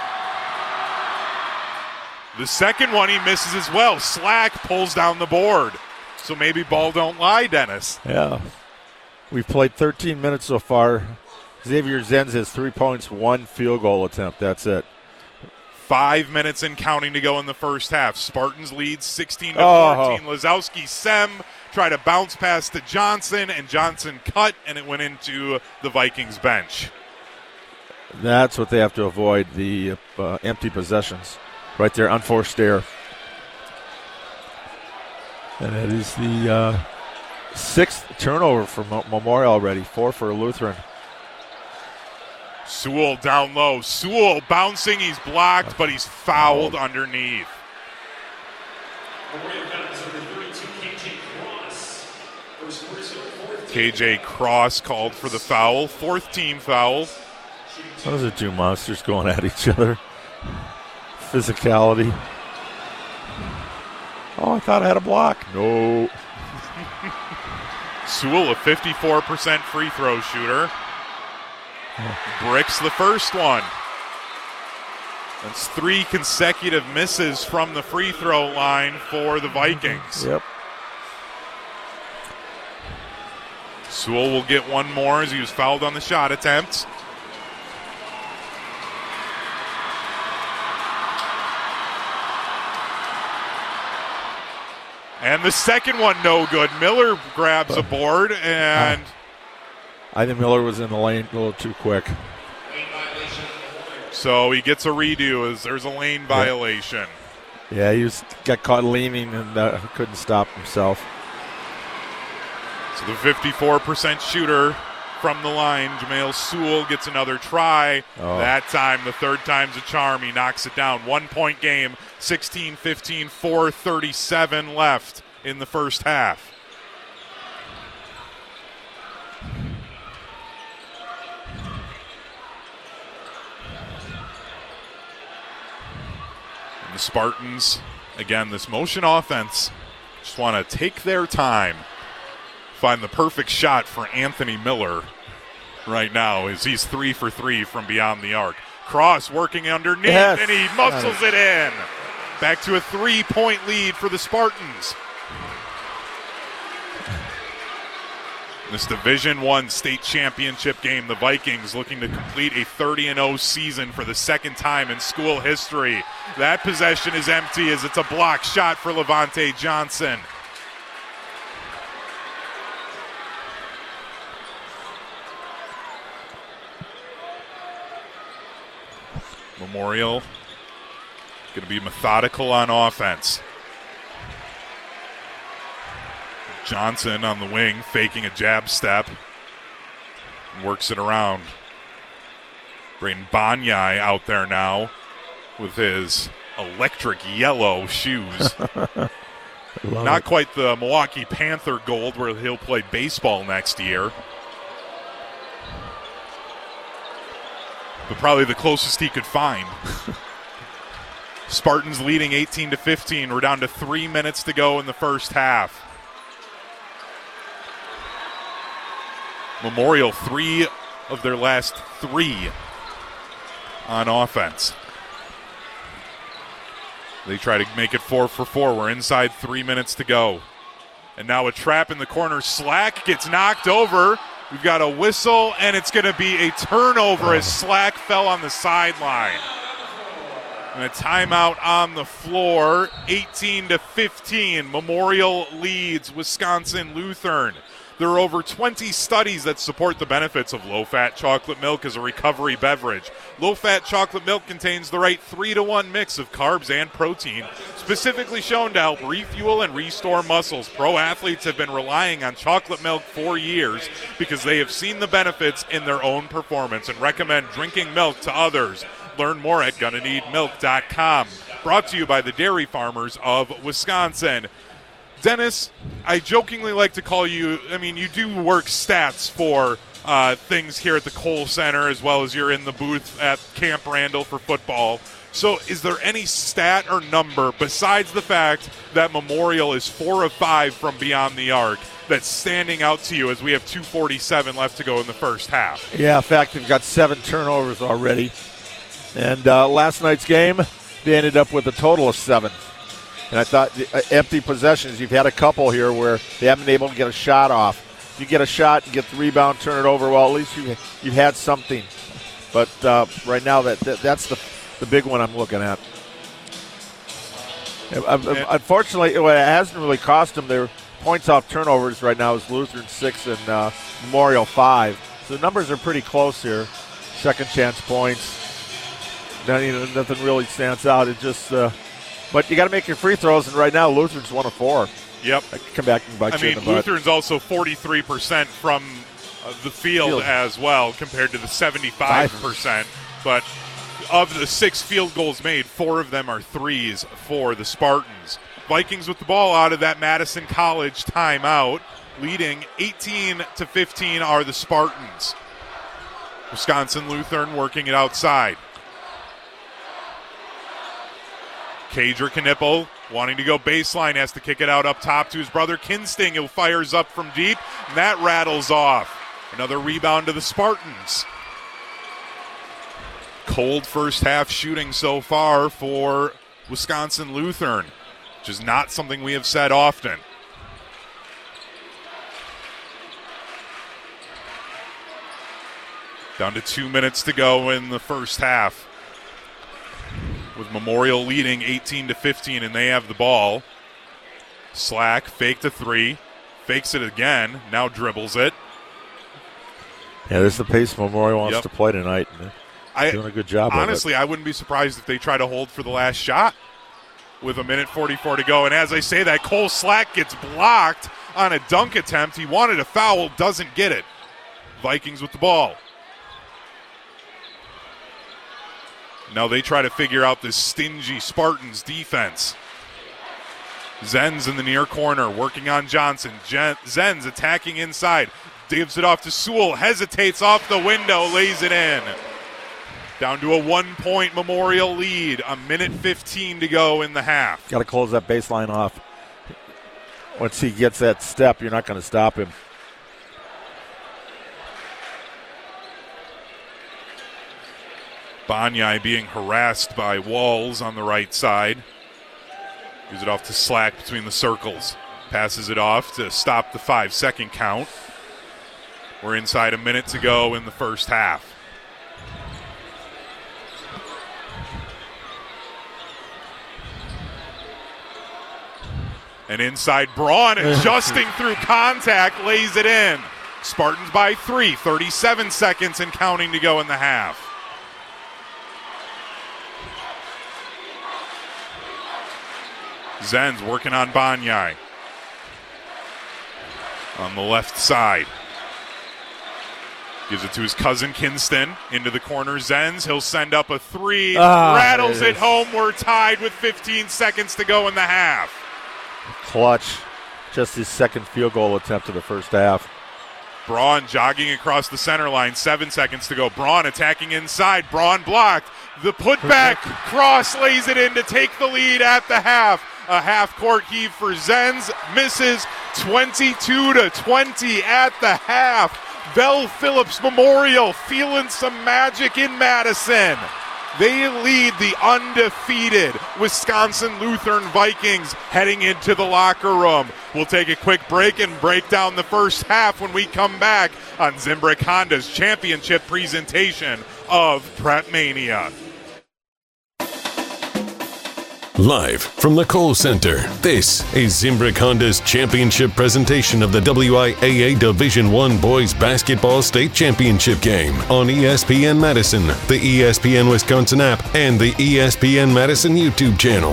The second one he misses as well. Slack pulls down the board. So maybe ball don't lie, Dennis. Yeah. We've played thirteen minutes so far. Xavier Zenz has three points, one field goal attempt. That's it. Five minutes and counting to go in the first half. Spartans lead sixteen to fourteen. Oh. Lazowski Sem tried to bounce pass to Johnson, and Johnson cut, and it went into the Vikings bench. That's what they have to avoid, the uh, empty possessions. Right there, unforced error. And it is the uh, sixth turnover for Memorial already, four for Lutheran. Sewell down low. Sewell bouncing. He's blocked, but he's fouled oh. underneath. K J Cross called for the foul. Fourth team foul. Those are two monsters going at each other. Physicality. Oh, I thought I had a block. No. Sewell, a fifty-four percent free throw shooter. Bricks the first one. That's three consecutive misses from the free throw line for the Vikings. Yep. Sewell will get one more as he was fouled on the shot attempt. And the second one no good. Miller grabs a board and... I think Miller was in the lane a little too quick. So he gets a redo as there's a lane violation. Yeah, he was got caught leaning and uh, couldn't stop himself. So the fifty-four percent shooter from the line, Jamail Sewell, gets another try. Oh. That time, the third time's a charm. He knocks it down. One-point game, sixteen fifteen, four thirty-seven left in the first half. The Spartans, again, this motion offense, just want to take their time, find the perfect shot for Anthony Miller right now as he's three for three from beyond the arc. Cross working underneath, yes. and he muscles it in. Back to a three-point lead for the Spartans. This Division One state championship game, the Vikings looking to complete a thirty and oh season for the second time in school history. That possession is empty as it's a block shot for Levante Johnson. Memorial going to be methodical on offense. Johnson on the wing, faking a jab step. Works it around. Braden Banyai out there now with his electric yellow shoes. Not quite the Milwaukee Panther gold where he'll play baseball next year. But probably the closest he could find. Spartans leading eighteen to fifteen. We're down to three minutes to go in the first half. Memorial, three of their last three on offense. They try to make it four for four. We're inside three minutes to go. And now a trap in the corner. Slack gets knocked over. We've got a whistle, and it's going to be a turnover as Slack fell on the sideline. And a timeout on the floor, eighteen to fifteen. Memorial leads Wisconsin Lutheran. There are over twenty studies that support the benefits of low-fat chocolate milk as a recovery beverage. Low-fat chocolate milk contains the right three to one mix of carbs and protein, specifically shown to help refuel and restore muscles. Pro athletes have been relying on chocolate milk for years because they have seen the benefits in their own performance and recommend drinking milk to others. Learn more at gonna need milk dot com. Brought to you by the dairy farmers of Wisconsin. Dennis, I jokingly like to call you, I mean, you do work stats for uh, things here at the Kohl Center as well as you're in the booth at Camp Randall for football. So is there any stat or number besides the fact that Memorial is four of five from beyond the arc that's standing out to you as we have two forty-seven left to go in the first half? Yeah, in fact, they've got seven turnovers already. And uh, last night's game, they ended up with a total of seven. And I thought uh, empty possessions, you've had a couple here where they haven't been able to get a shot off. If you get a shot, you get the rebound, turn it over, well, at least you, you've had something. But uh, right now, that, that that's the, the big one I'm looking at. Yeah. Unfortunately, it hasn't really cost them. Their points off turnovers right now is Lutheran six and uh, Memorial five. So the numbers are pretty close here. Second chance points. Not, you know, nothing really stands out. It just, uh, but you got to make your free throws, and right now Lutheran's one of four. Yep. I can come back and bite I you mean, in the butt. Lutheran's also forty-three percent from uh, the field, field as well, compared to the seventy-five percent. But of the six field goals made, four of them are threes for the Spartans. Vikings with the ball out of that Madison College timeout, leading eighteen to fifteen are the Spartans. Wisconsin Lutheran working it outside. Kadra Knipple wanting to go baseline, has to kick it out up top to his brother Kinsting, who fires up from deep, and that rattles off. Another rebound to the Spartans. Cold first half shooting so far for Wisconsin Lutheran, which is not something we have said often. Down to two minutes to go in the first half, with Memorial leading eighteen to fifteen, and they have the ball. Slack, fake to three, fakes it again, now dribbles it. Yeah, this is the pace Memorial wants Yep. to play tonight. I, doing a good job honestly, of it. I wouldn't be surprised if they try to hold for the last shot with a minute forty-four to go. And as I say that, Cole Slack gets blocked on a dunk attempt. He wanted a foul, doesn't get it. Vikings with the ball. Now they try to figure out this stingy Spartans defense. Zenz in the near corner, working on Johnson. Jen- Zenz attacking inside. Gives it off to Sewell. Hesitates off the window, lays it in. Down to a one-point Memorial lead. A minute fifteen to go in the half. Got to close that baseline off. Once he gets that step, you're not going to stop him. Banyai being harassed by Walls on the right side. Gives it off to Slack between the circles. Passes it off to stop the five-second count. We're inside a minute to go in the first half. And inside Braun, adjusting through contact, lays it in. Spartans by three, thirty-seven seconds and counting to go in the half. Zenz working on Banyai. On the left side. Gives it to his cousin Kinston. Into the corner, Zenz. He'll send up a three. Ah, rattles it it home. We're tied with fifteen seconds to go in the half. clutch. Just his second field goal attempt of the first half. Braun jogging across the center line. Seven seconds to go. Braun attacking inside. Braun blocked. The putback. Cross lays it in to take the lead at the half. A half-court heave for Zenz. Misses. twenty-two to twenty at the half. Bell Phillips Memorial feeling some magic in Madison. They lead the undefeated Wisconsin Lutheran Vikings heading into the locker room. We'll take a quick break and break down the first half when we come back on Zimbrick Honda's championship presentation of Prep Mania. Live from the Kohl Center, this is Zimbrick Honda's championship presentation of the W I A A Division I Boys Basketball State Championship game on E S P N Madison, the E S P N Wisconsin app, and the E S P N Madison YouTube channel.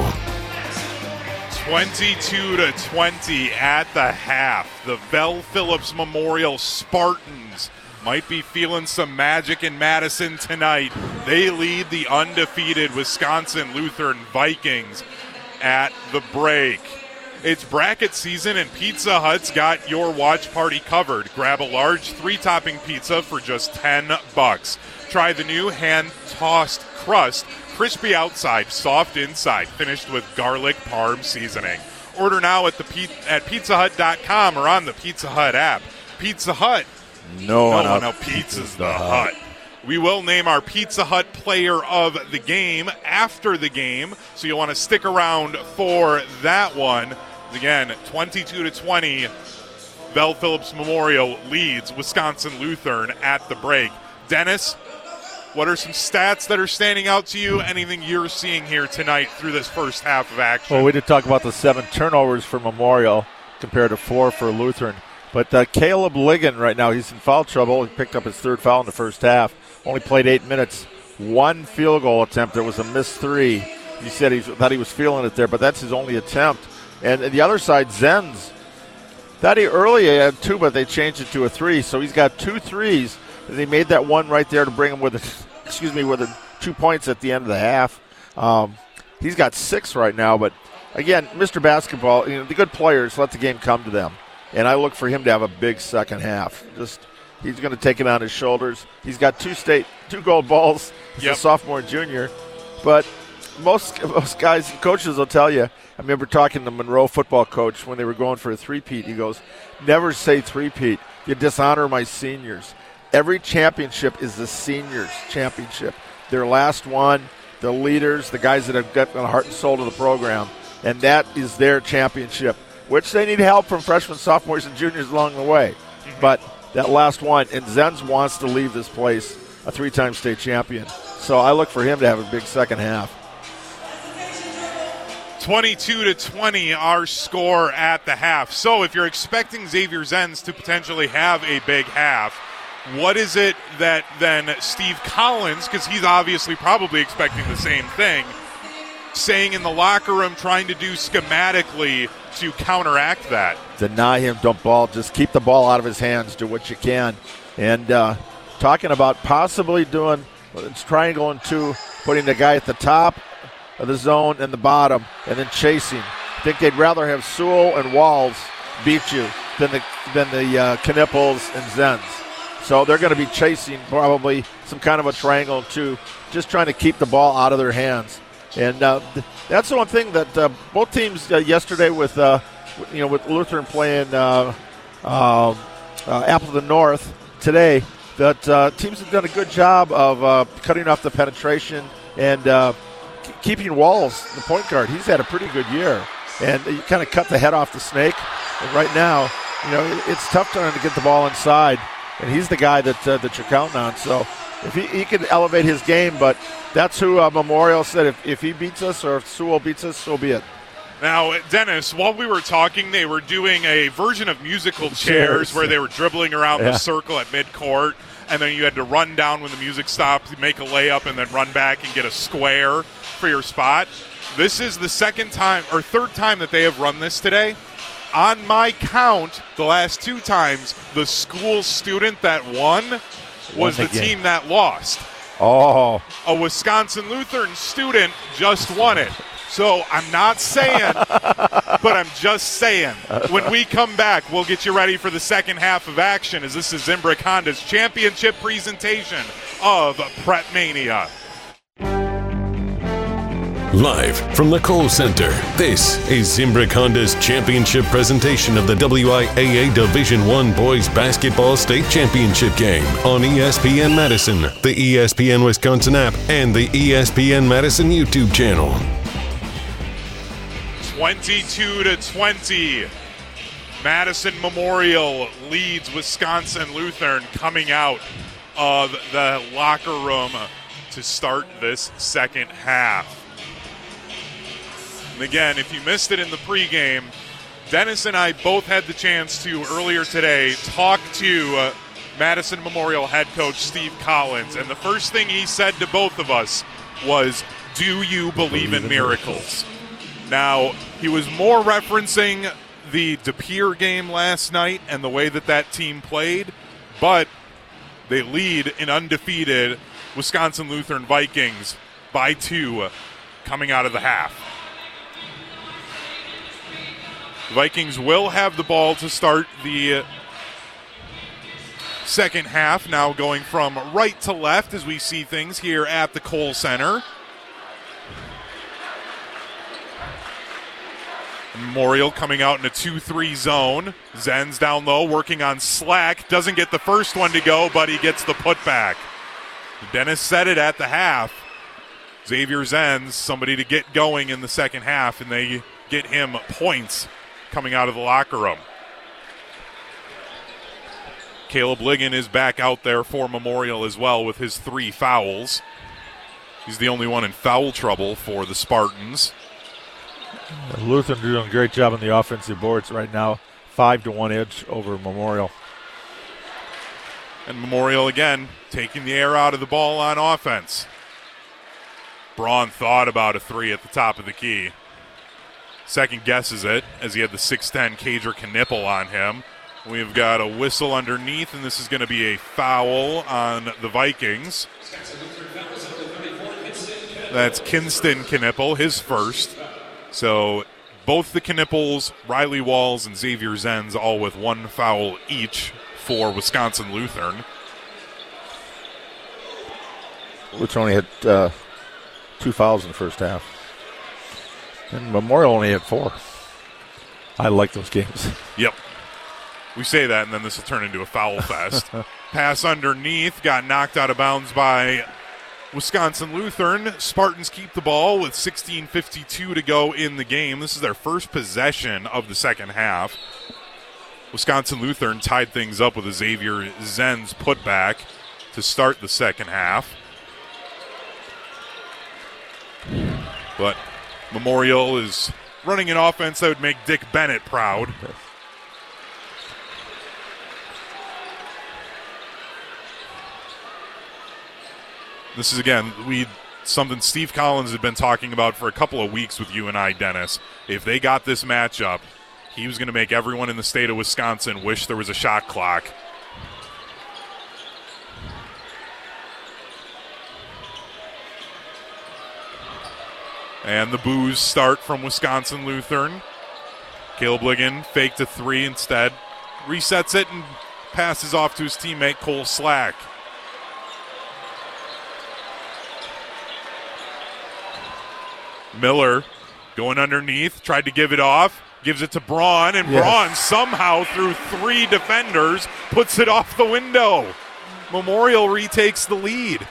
twenty-two to twenty at the half. The Bell Phillips Memorial Spartans might be feeling some magic in Madison tonight. They lead the undefeated Wisconsin Lutheran Vikings at the break. It's bracket season and Pizza Hut's got your watch party covered. Grab a large three-topping pizza for just ten bucks. Try the new hand-tossed crust, crispy outside, soft inside, finished with garlic parm seasoning. Order now at the at pizza hut dot com or on the Pizza Hut app. Pizza Hut. No, no one one out pizzas the Hut. We will name our Pizza Hut player of the game after the game, so you'll want to stick around for that one. Again, twenty-two to twenty, Bell Phillips Memorial leads Wisconsin Lutheran at the break. Dennis, what are some stats that are standing out to you? Anything you're seeing here tonight through this first half of action? Well, we did talk about the seven turnovers for Memorial compared to four for Lutheran. But uh, Caleb Ligon right now, he's in foul trouble. He picked up his third foul in the first half. Only played eight minutes. One field goal attempt. There was a missed three. He said he thought he was feeling it there, but that's his only attempt. And the other side, Zenz, that he early had two, but they changed it to a three. So he's got two threes. And they made that one right there to bring him with, a, excuse me, with a, two points at the end of the half. Um, he's got six right now. But again, Mister Basketball, you know, the good players let the game come to them. And I look for him to have a big second half. Just he's going to take it on his shoulders. He's got two state, two gold balls. He's yep. a sophomore and junior. But most most guys, coaches will tell you. I remember talking to the Monroe football coach when they were going for a three-peat. He goes, never say three-peat. You dishonor my seniors. Every championship is the seniors' championship. Their last one, the leaders, the guys that have got the heart and soul to the program. And that is their championship, which they need help from freshmen, sophomores, and juniors along the way. Mm-hmm. But that last one, and Zenz wants to leave this place a three-time state champion. So I look for him to have a big second half. twenty-two to twenty, our score at the half. So if you're expecting Xavier Zenz to potentially have a big half, what is it that then Steve Collins, because he's obviously probably expecting the same thing, saying in the locker room, trying to do schematically to counteract that? Deny him, don't ball. Just keep the ball out of his hands. Do what you can. And uh, talking about possibly doing it's triangle and two, putting the guy at the top of the zone and the bottom, and then chasing. I think they'd rather have Sewell and Walls beat you than the than the uh, Knipples and Zenz. So they're going to be chasing probably some kind of a triangle and two, just trying to keep the ball out of their hands. And uh, th- that's the one thing that uh, both teams uh, yesterday with, uh, you know, with Lutheran playing uh, uh, uh, Appleton North today, that uh, teams have done a good job of uh, cutting off the penetration and uh, k- keeping Walls, the point guard. He's had a pretty good year. And you kind of cut the head off the snake. And right now, you know, it's tough trying to get the ball inside. And he's the guy that uh, that you're counting on. So if he, he could elevate his game, but that's who uh, Memorial said if, if he beats us or if Sewell beats us, so be it. Now, Dennis, while we were talking, they were doing a version of musical chairs, chairs. where they were dribbling around yeah. the circle at midcourt, and then you had to run down when the music stopped, make a layup, and then run back and get a square for your spot. This is the second time or third time that they have run this today. On my count, the last two times, the school student that won was won the, the team that lost. Oh. A Wisconsin Lutheran student just won it. So I'm not saying, but I'm just saying, when we come back, we'll get you ready for the second half of action, as this is Zimbrick Honda's championship presentation of Prep Mania. Live from the Kohl Center, this is Zimbrick Honda's championship presentation of the W I A A Division One Boys Basketball State Championship game on E S P N Madison, the E S P N Wisconsin app, and the E S P N Madison YouTube channel. twenty-two to twenty. Madison Memorial leads Wisconsin Lutheran coming out of the locker room to start this second half. And again, if you missed it in the pregame, Dennis and I both had the chance to, earlier today, talk to uh, Madison Memorial head coach Steve Collins. And the first thing he said to both of us was, "Do you believe in miracles?" Now, he was more referencing the De Pere game last night and the way that that team played, but they lead an undefeated Wisconsin Lutheran Vikings by two coming out of the half. The Vikings will have the ball to start the second half, now going from right to left as we see things here at the Kohl Center. Memorial coming out in a two three zone. Zenz down low, working on Slack. Doesn't get the first one to go, but he gets the putback. Dennis said it at the half. Xavier Zenz, somebody to get going in the second half, and they get him points coming out of the locker room. Caleb Ligon is back out there for Memorial as well with his three fouls. He's the only one in foul trouble for the Spartans. Lutheran doing a great job on the offensive boards right now. Five to one edge over Memorial. And Memorial again taking the air out of the ball on offense. Braun thought about a three at the top of the key. Second guesses it as he had the six ten Cager Knipple on him. We've got a whistle underneath, and this is going to be a foul on the Vikings. That's Kinston Knipple, his first. So both the Knipples, Riley Walls, and Xavier Zenz all with one foul each for Wisconsin Lutheran. Which only had uh, two fouls in the first half. And Memorial only had four. I like those games. Yep. We say that, and then this will turn into a foul fest. Pass underneath, got knocked out of bounds by Wisconsin Lutheran. Spartans keep the ball with sixteen fifty-two to go in the game. This is their first possession of the second half. Wisconsin Lutheran tied things up with a Xavier Zenz putback to start the second half. But Memorial is running an offense that would make Dick Bennett proud. This is, again, we something Steve Collins had been talking about for a couple of weeks with you and I, Dennis. If they got this matchup, he was going to make everyone in the state of Wisconsin wish there was a shot clock. And the boos start from Wisconsin Lutheran. Caleb Ligon faked a three instead. Resets it and passes off to his teammate Cole Slack. Miller going underneath, tried to give it off, gives it to Braun, and yes. Braun somehow through three defenders puts it off the window. Memorial retakes the lead.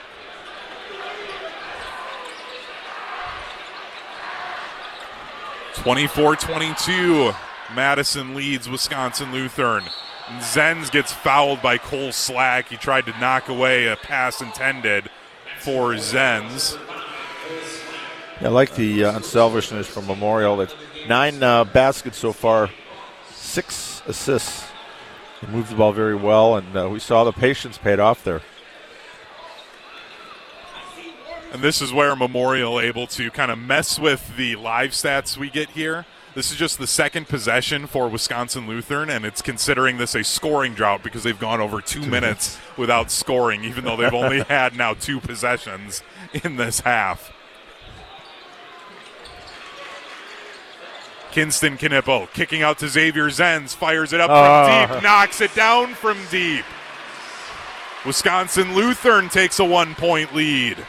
twenty-four twenty-two, Madison leads Wisconsin Lutheran. And Zenz gets fouled by Cole Slack. He tried to knock away a pass intended for Zenz. Yeah, I like the uh, unselfishness from Memorial. It's nine uh, baskets so far, six assists. He moved the ball very well, and uh, we saw the patience paid off there. And this is where Memorial able to kind of mess with the live stats we get here. This is just the second possession for Wisconsin Lutheran, and it's considering this a scoring drought because they've gone over two minutes without scoring, even though they've only had now two possessions in this half. Kinston Knipple kicking out to Xavier Zenz, fires it up Uh. from deep, knocks it down from deep. Wisconsin Lutheran takes a one-point lead.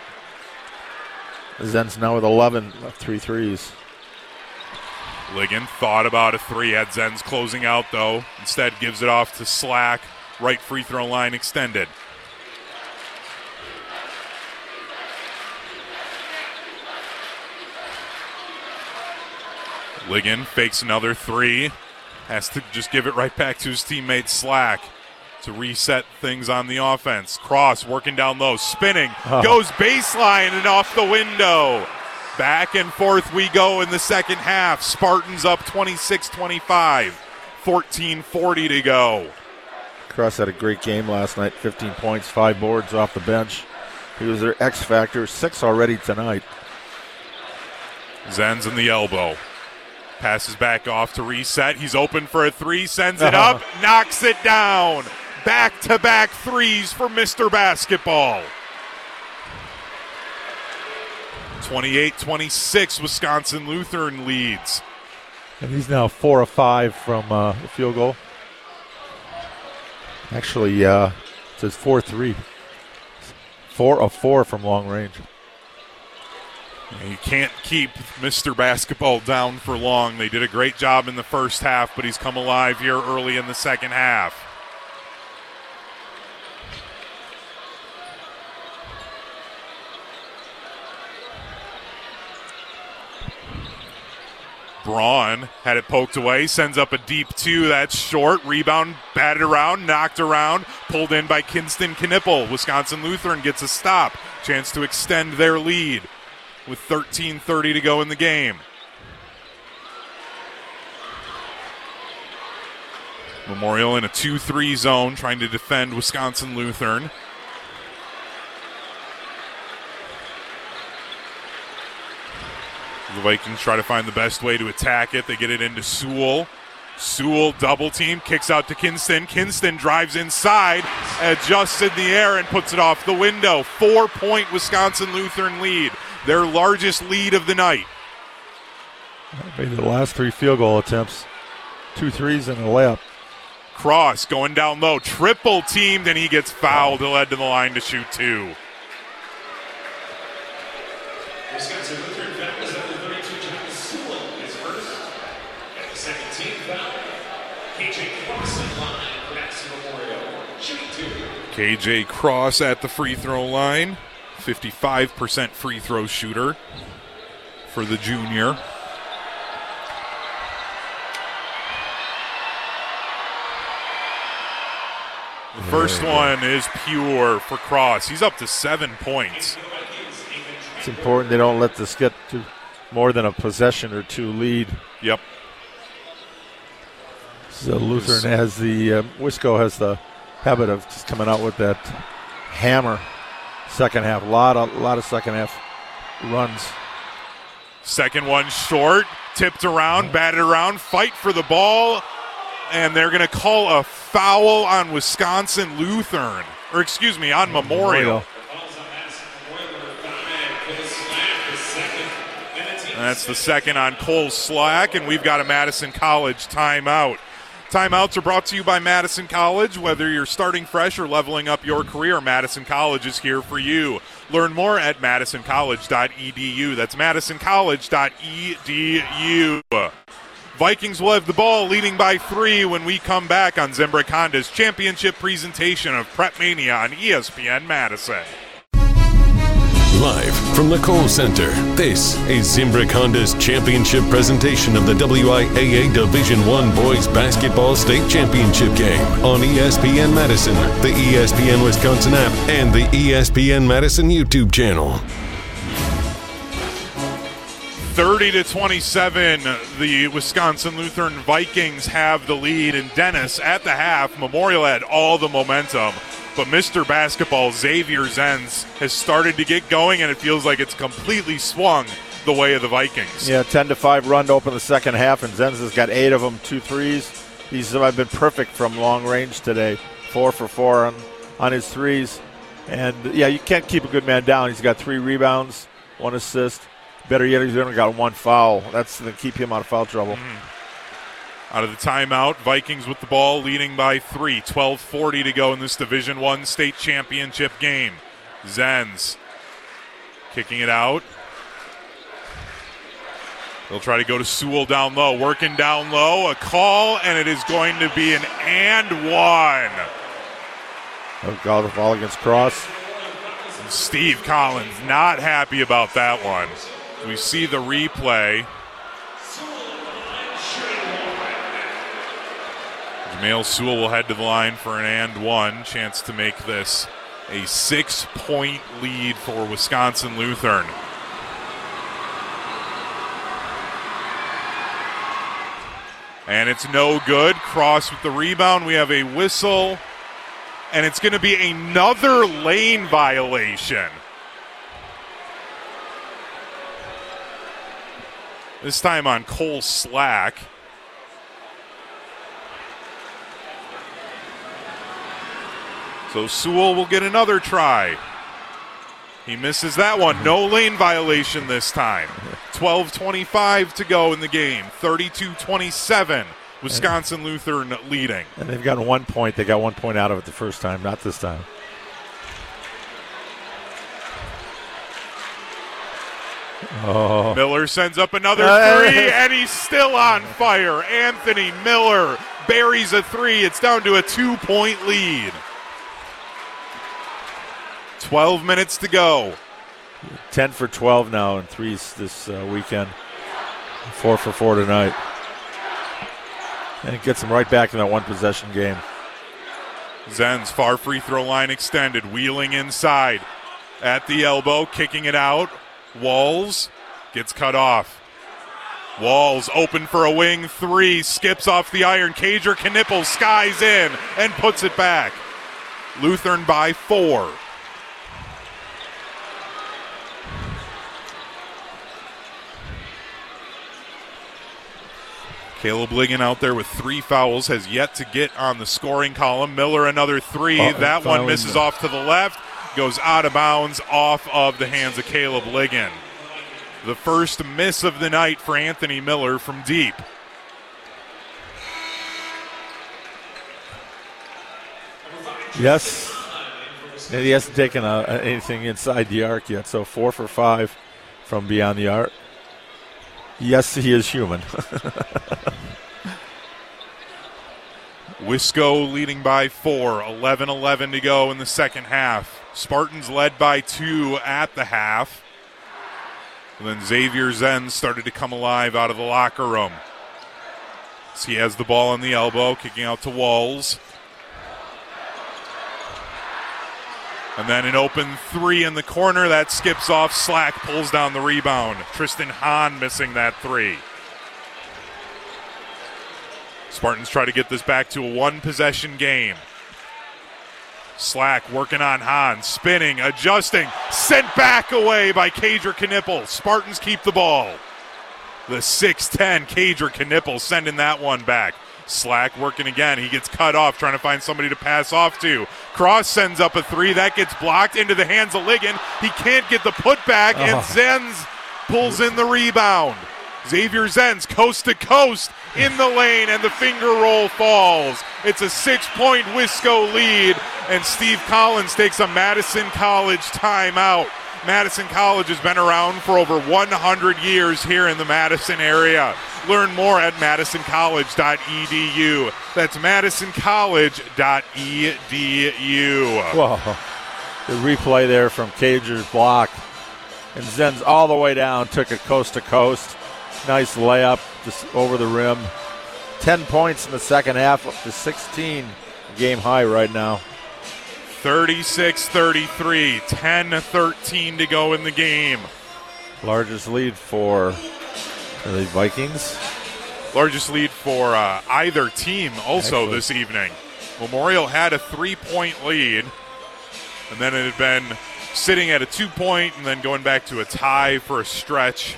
Zenz now with eleven, three threes. Ligon thought about a three, had Zenz closing out though. Instead gives it off to Slack, right free throw line extended. Ligon fakes another three, has to just give it right back to his teammate Slack to reset things on the offense. Cross working down low, spinning, Oh. goes baseline and off the window. Back and forth we go in the second half. Spartans up twenty-six twenty-five, fourteen forty to go. Cross had a great game last night, fifteen points, five boards off the bench. He was their X factor, six already tonight. Zenz in the elbow. Passes back off to reset. He's open for a three, sends it up, knocks it down. Back-to-back threes for Mister Basketball. twenty-eight twenty-six, Wisconsin Lutheran leads. And he's now four of five from uh, the field goal. Actually, uh, it says four three. Four of four from long range. You can't keep Mister Basketball down for long. They did a great job in the first half, but he's come alive here early in the second half. Braun had it poked away, sends up a deep two. That's short. Rebound, batted around, knocked around, pulled in by Kinston Knipple. Wisconsin Lutheran gets a stop. Chance to extend their lead with thirteen thirty to go in the game. Memorial in a two three zone trying to defend Wisconsin Lutheran. The Vikings try to find the best way to attack it. They get it into Sewell. Sewell double team, kicks out to Kinston. Kinston drives inside, adjusts in the air, and puts it off the window. Four-point Wisconsin Lutheran lead, their largest lead of the night. Made the last three field goal attempts. Two threes and a layup. Cross going down low, triple teamed, and he gets fouled. He'll head to the line to shoot two. Wisconsin Lutheran foul is number thirty-two, John Sewell, his first. And the second team foul, K J Cross in line for Madison Memorial. Shooting two. K J Cross at the free throw line. fifty-five percent free throw shooter for the junior. The first one is pure for Cross. He's up to seven points. It's important they don't let this get to more than a possession or two lead. Yep. So Lutheran has the, uh, Wisco has the habit of just coming out with that hammer second half. A lot of, lot of second half runs. Second one short, tipped around, batted around, fight for the ball, and they're going to call a foul on Wisconsin Lutheran, or excuse me, on Memorial. And that's the second on Cole Slack, and we've got a Madison College timeout. Timeouts are brought to you by Madison College. Whether you're starting fresh or leveling up your career, Madison College is here for you. Learn more at madison college dot e d u. That's madison college dot e d u. Vikings will have the ball, leading by three when we come back on Zimbrick Honda's championship presentation of Prep Mania on E S P N Madison. Live from the Kohl Center, this is Zimbrick Honda's championship presentation of the W I A A Division One Boys Basketball State Championship game on E S P N Madison, the E S P N Wisconsin app, and the E S P N Madison YouTube channel. thirty to twenty-seven, the Wisconsin Lutheran Vikings have the lead, and Dennis at the half. Memorial had all the momentum. But Mister Basketball, Xavier Zenz, has started to get going, and it feels like it's completely swung the way of the Vikings. Yeah, ten to five run to open the second half, and Zenz has got eight of them, two threes. He's uh, been perfect from long range today, four for four on, on his threes. And, yeah, you can't keep a good man down. He's got three rebounds, one assist, Better yet, he's only got one foul. That's going to keep him out of foul trouble. Mm. Out of the timeout, Vikings with the ball, leading by three. twelve forty to go in this Division One state championship game. Zenz kicking it out. They'll try to go to Sewell down low. Working down low. A call, and it is going to be an and one. Oh, God, the ball against Cross. Steve Collins not happy about that one. We see the replay. Jamale Sewell will head to the line for an and one. Chance to make this a six-point lead for Wisconsin Lutheran. And it's no good. Cross with the rebound. We have a whistle. And it's going to be another lane violation. This time on Cole Slack. So Sewell will get another try. He misses that one. No lane violation this time. twelve twenty-five to go in the game. thirty-two twenty-seven. Wisconsin Lutheran leading. And they've gotten one point. They got one point out of it the first time, not this time. Oh. Miller sends up another three, and he's still on fire. Anthony Miller buries a three. It's down to a two-point lead. twelve minutes to go. ten for twelve now and threes this uh, weekend. Four for four tonight. And it gets them right back in that one-possession game. Zenz, far free throw line extended, wheeling inside. At the elbow, kicking it out. Walls gets cut off. Walls open for a wing three, skips off the iron. Cager Knippel skies in and puts it back. Lutheran by four. Caleb Ligon out there with three fouls, has yet to get on the scoring column. Miller another three. Oh, that one misses off to the left, goes out of bounds off of the hands of Caleb Ligon. The first miss of the night for Anthony Miller from deep. Yes. And he hasn't taken a, anything inside the arc yet, so four for five from beyond the arc. Yes, he is human. Wisco leading by four, eleven eleven to go in the second half. Spartans led by two at the half. And then Xavier Zenz started to come alive out of the locker room. So he has the ball on the elbow, kicking out to Walls. And then an open three in the corner. That skips off. Slack pulls down the rebound. Tristan Hahn missing that three. Spartans try to get this back to a one-possession game. Slack working on Hahn. Spinning, adjusting. Sent back away by Cager Knippel. Spartans keep the ball. The six ten Cager Knippel sending that one back. Slack working again. He gets cut off, trying to find somebody to pass off to. Cross sends up a three. That gets blocked into the hands of Ligon. He can't get the putback, oh. and Zenz pulls in the rebound. Xavier Zenz, coast to coast, in the lane, and the finger roll falls. It's a six-point Wisco lead, and Steve Collins takes a Madison College timeout. Madison College has been around for over one hundred years here in the Madison area. Learn more at madison college dot e d u. That's madison college dot e d u. Whoa. The replay there from Cager's block. And Zenz all the way down, took it coast to coast. Nice layup just over the rim. Ten points in the second half, up to sixteen. Game high right now. thirty-six thirty-three, ten thirteen to go in the game. Largest lead for the Vikings. Largest lead for uh, either team also Excellent. This evening. Memorial had a three-point lead, and then it had been sitting at a two-point and then going back to a tie for a stretch.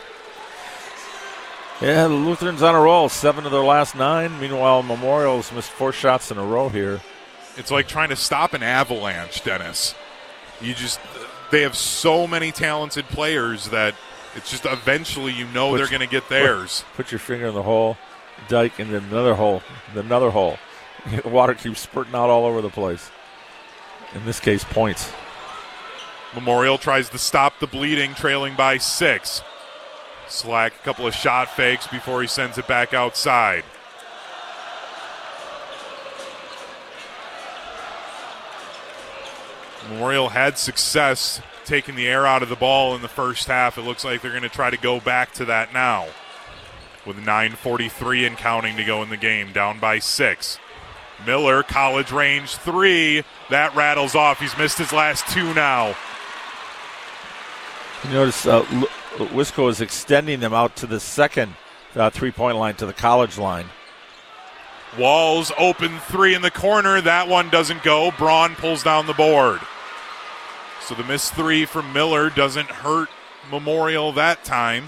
Yeah, the Lutherans on a roll, seven of their last nine. Meanwhile, Memorial's missed four shots in a row here. It's like trying to stop an avalanche, Dennis. You just, they have so many talented players that It's just eventually you know Put they're your- going to get theirs. Put, put your finger in the hole, dike, and then another hole, then another hole. The water keeps spurting out all over the place. In this case, points. Memorial tries to stop the bleeding, trailing by six. Slack a couple of shot fakes before he sends it back outside. Memorial had success taking the air out of the ball in the first half. It looks like they're going to try to go back to that now. With nine forty-three and counting to go in the game, down by six. Miller, college range three. That rattles off. He's missed his last two now. You notice uh, L- Wisco is extending them out to the second uh, three-point line, to the college line. Walls open three in the corner. That one doesn't go. Braun pulls down the board. So the missed three from Miller doesn't hurt Memorial that time.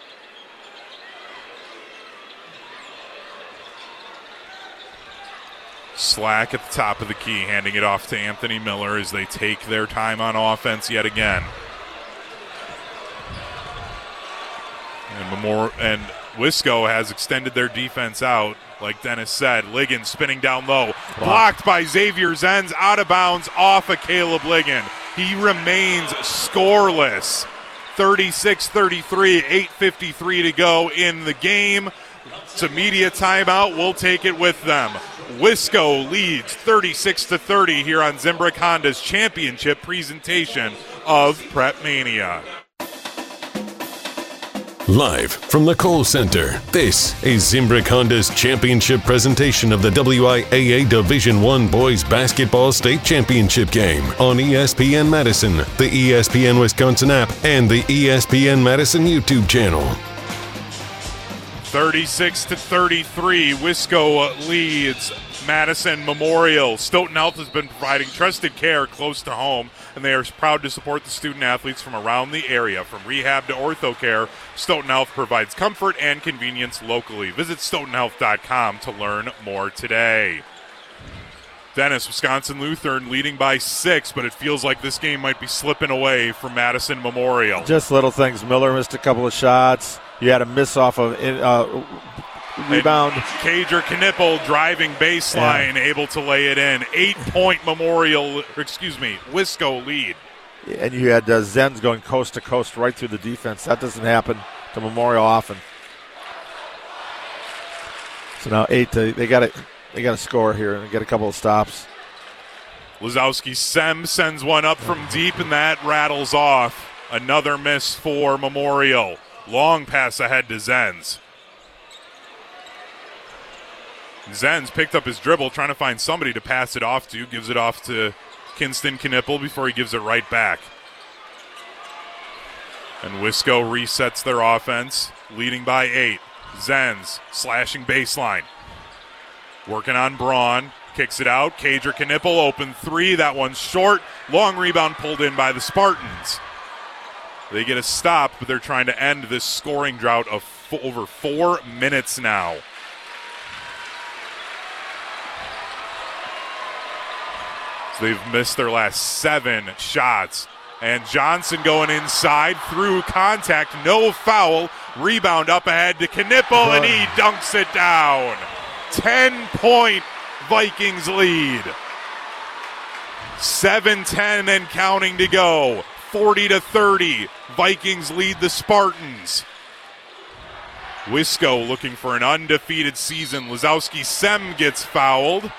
Slack at the top of the key, handing it off to Anthony Miller as they take their time on offense yet again. And Memorial and Wisco has extended their defense out, like Dennis said. Ligon spinning down low, blocked by Xavier Zenz, out of bounds off of Caleb Ligon. He remains scoreless. thirty-six thirty-three, eight fifty-three to go in the game. It's a media timeout. We'll take it with them. Wisco leads thirty-six to thirty here on Zimbrick Honda's championship presentation of Prep Mania. Live from the Kohl Center, this is Zimbrick Honda's championship presentation of the W I A A Division One Boys Basketball State Championship game on E S P N Madison, the E S P N Wisconsin app, and the E S P N Madison YouTube channel. thirty-six to thirty-three, Wisco leads Madison Memorial. Stoughton Health has been providing trusted care close to home, and they are proud to support the student athletes from around the area. From rehab to ortho care, Stoughton Health provides comfort and convenience locally. Visit stoughton health dot com to learn more today. Dennis, Wisconsin Lutheran leading by six, but it feels like this game might be slipping away from Madison Memorial. Just little things. Miller missed a couple of shots. You had a miss off of uh, rebound. And Cager Knippel driving baseline, yeah. able to lay it in. Eight-point Memorial, excuse me, Wisco lead. And you had uh, Zenz going coast to coast right through the defense. That doesn't happen to Memorial often. So now eight. To, they got to they got to score here and get a couple of stops. Lazowski Sem sends one up from deep, and that rattles off. Another miss for Memorial. Long pass ahead to Zenz. Zenz picked up his dribble, trying to find somebody to pass it off to. Gives it off to Kinston Knippel before he gives it right back. And Wisco resets their offense, leading by eight. Zenz slashing baseline. Working on Braun. Kicks it out. Cager Knippel, open three. That one's short. Long rebound pulled in by the Spartans. They get a stop, but they're trying to end this scoring drought of f- over four minutes now. So they've missed their last seven shots. And Johnson going inside through contact. No foul. Rebound up ahead to Knippel, and he dunks it down. ten-point Vikings lead. seven ten and counting to go. forty to thirty. Vikings lead the Spartans. Wisco looking for an undefeated season. Lazowski Sem gets fouled.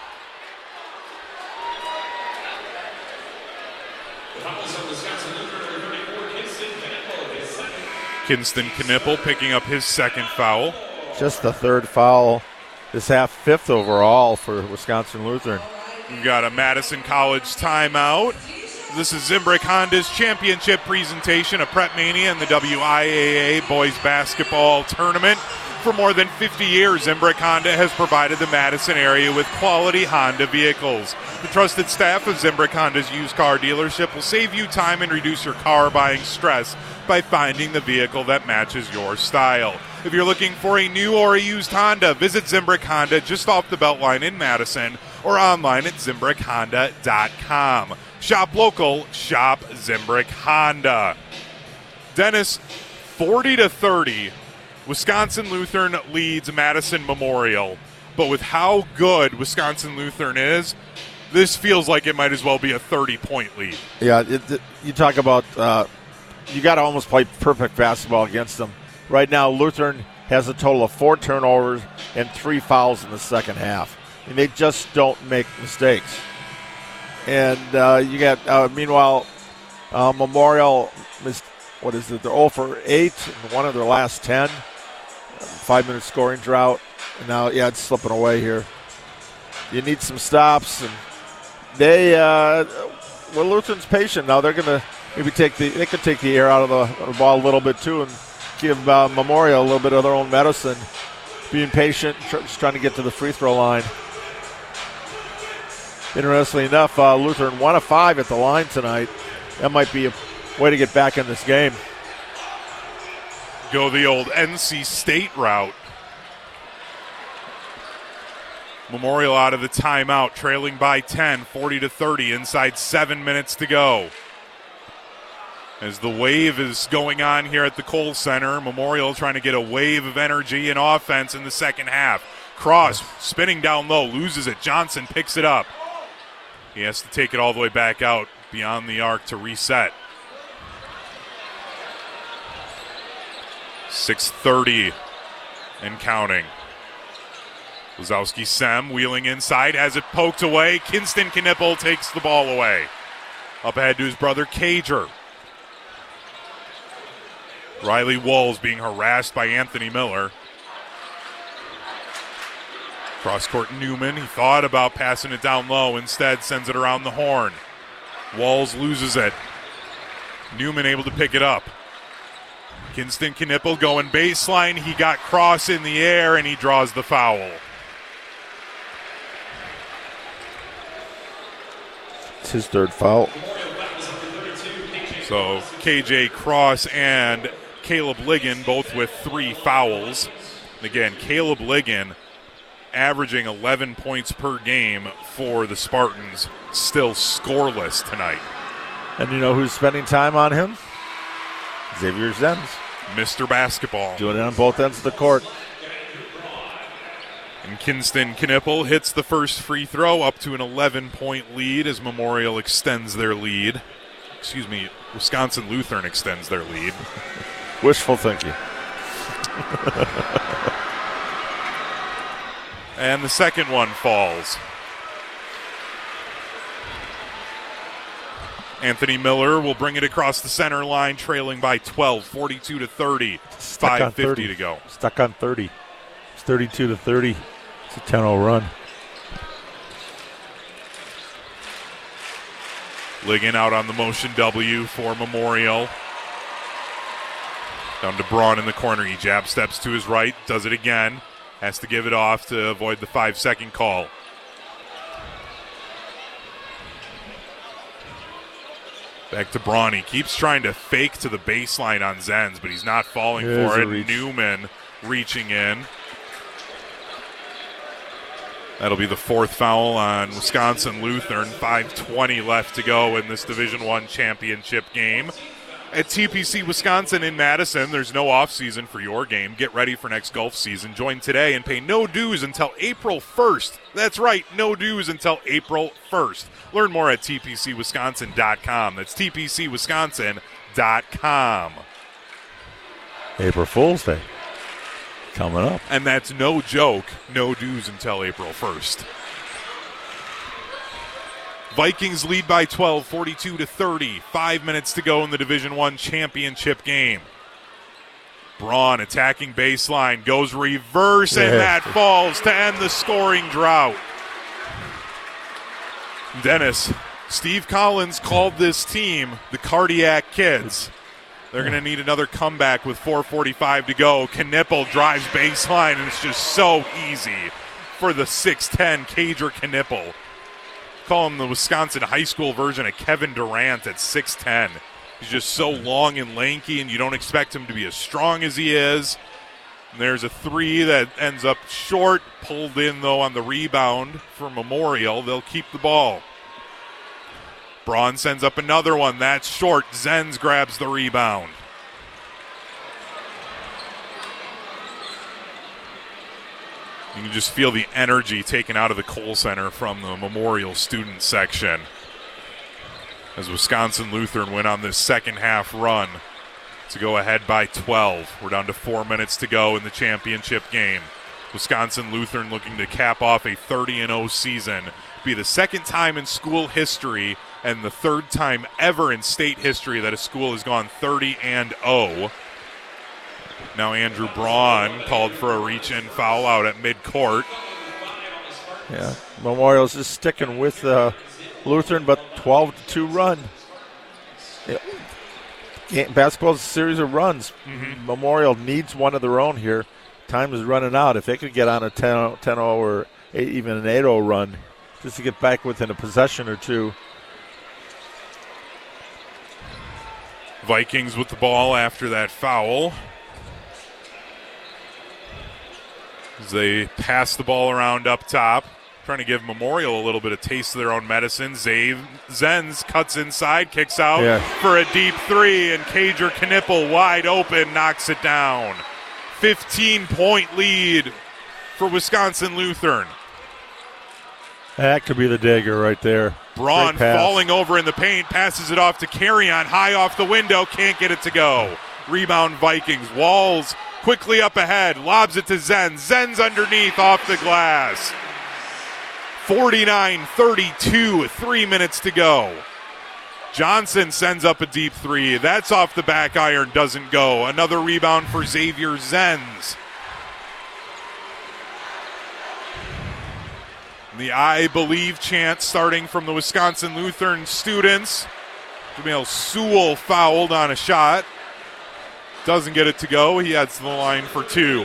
Kinston Knippel picking up his second foul. Just the third foul this half, fifth overall for Wisconsin Lutheran. We've got a Madison College timeout. This is Zimbrick Honda's championship presentation of Prep Mania and the W I A A Boys Basketball Tournament. For more than fifty years, Zimbrick Honda has provided the Madison area with quality Honda vehicles. The trusted staff of Zimbrick Honda's used car dealership will save you time and reduce your car buying stress by finding the vehicle that matches your style. If you're looking for a new or a used Honda, visit Zimbrick Honda just off the Beltline in Madison or online at zimbrick honda dot com. Shop local, shop Zimbrick Honda. Dennis, forty to thirty, Wisconsin Lutheran leads Madison Memorial. But with how good Wisconsin Lutheran is, this feels like it might as well be a thirty-point lead. Yeah, it, it, you talk about uh, you got to almost play perfect basketball against them. Right now, Lutheran has a total of four turnovers and three fouls in the second half. And they just don't make mistakes. And uh, you got, uh, meanwhile, uh, Memorial, missed, what is it, they're zero for eight in one of their last ten. Five-minute scoring drought. And now, yeah, it's slipping away here. You need some stops. And they, uh, well, Lutheran's patient now. They're going to maybe take the, they could take the air out of the, of the ball a little bit too and give uh, Memorial a little bit of their own medicine. Being patient, tr- just trying to get to the free throw line. Interestingly enough, uh, Lutheran one of five at the line tonight. That might be a way to get back in this game. Go the old N C State route. Memorial out of the timeout, trailing by ten, forty to thirty, inside seven minutes to go. As the wave is going on here at the Kohl Center, Memorial trying to get a wave of energy and offense in the second half. Cross spinning down low, loses it. Johnson picks it up. He has to take it all the way back out beyond the arc to reset. six thirty and counting. Wazowski Sem wheeling inside, has it poked away. Kinston Knippel takes the ball away. Up ahead to his brother Cager. Riley Walls being harassed by Anthony Miller. Cross-court Newman, he thought about passing it down low, instead sends it around the horn. Walls loses it. Newman able to pick it up. Kinston Knippel going baseline. He got Cross in the air, and he draws the foul. It's his third foul. So K J Cross and Caleb Ligon both with three fouls. And again, Caleb Ligon averaging eleven points per game for the Spartans, still scoreless tonight. And you know who's spending time on him? Xavier Zenz. Mister Basketball. Doing it on both ends of the court. And Kinston Knippel hits the first free throw, up to an eleven-point lead as Memorial extends their lead. Excuse me, Wisconsin Lutheran extends their lead. Wishful thinking. And the second one falls. Anthony Miller will bring it across the center line, trailing by twelve, forty-two to thirty. five fifty to go. Stuck on thirty. It's thirty-two to thirty. It's a ten oh run. Ligon out on the motion W for Memorial. Down to Braun in the corner. He jab steps to his right, does it again. Has to give it off to avoid the five-second call. Back to Braun. He keeps trying to fake to the baseline on Zenz, but he's not falling There's for it. reach. Newman reaching in. That'll be the fourth foul on Wisconsin Lutheran. five twenty left to go in this Division One championship game. At T P C Wisconsin in Madison, there's no offseason for your game. Get ready for next golf season. Join today and pay no dues until April first. That's right, no dues until April first. Learn more at T P C wisconsin dot com. That's T P C wisconsin dot com. April Fool's Day coming up. And that's no joke, no dues until April first. Vikings lead by twelve, forty-two to thirty. Five minutes to go in the Division One championship game. Braun attacking baseline, goes reverse, and that falls to end the scoring drought. Dennis, Steve Collins called this team the Cardiac Kids. They're going to need another comeback with four forty-five to go. Knippel drives baseline, and it's just so easy for the six ten Cager Knippel. Call him the Wisconsin high school version of Kevin Durant at six ten. He's just so long and lanky, and you don't expect him to be as strong as he is. And there's a three that ends up short, pulled in, though, on the rebound for Memorial. They'll keep the ball. Braun sends up another one. That's short. Zenz grabs the rebound. You can just feel the energy taken out of the Kohl Center from the Memorial student section as Wisconsin Lutheran went on this second half run to go ahead by twelve. We're down to four minutes to go in the championship game. Wisconsin Lutheran looking to cap off a thirty and oh season. Be the second time in school history and the third time ever in state history that a school has gone thirty and oh. Now Andrew Braun called for a reach-in foul out at midcourt. Yeah, Memorial's just sticking with uh, Lutheran, but twelve to two run. Yeah. Basketball's a series of runs. Mm-hmm. Memorial needs one of their own here. Time is running out. If they could get on a ten oh or eight, even an eight oh run, just to get back within a possession or two. Vikings with the ball after that foul. As they pass the ball around up top, trying to give Memorial a little bit of taste of their own medicine. Zave, Zenz cuts inside, kicks out yeah. for a deep three, and Cager Knippel wide open, knocks it down. fifteen-point lead for Wisconsin Lutheran. That could be the dagger right there. Braun falling over in the paint, passes it off to Carrion, high off the window, can't get it to go. Rebound Vikings. Walls quickly up ahead, lobs it to Zenz. Zenz underneath off the glass. forty-nine thirty-two, three minutes to go. Johnson sends up a deep three. That's off the back iron, doesn't go. Another rebound for Xavier Zenz. The I Believe chant starting from the Wisconsin Lutheran students. Jamel Sewell fouled on a shot. Doesn't get it to go. He heads to the line for two.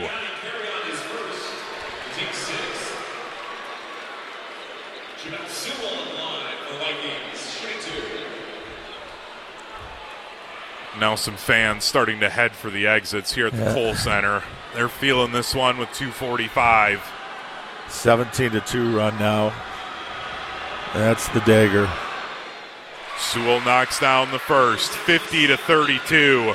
Now some fans starting to head for the exits here at the yeah. Kohl Center. They're feeling this one with two forty-five. seventeen to two run now. That's the dagger. Sewell knocks down the first, fifty to thirty-two.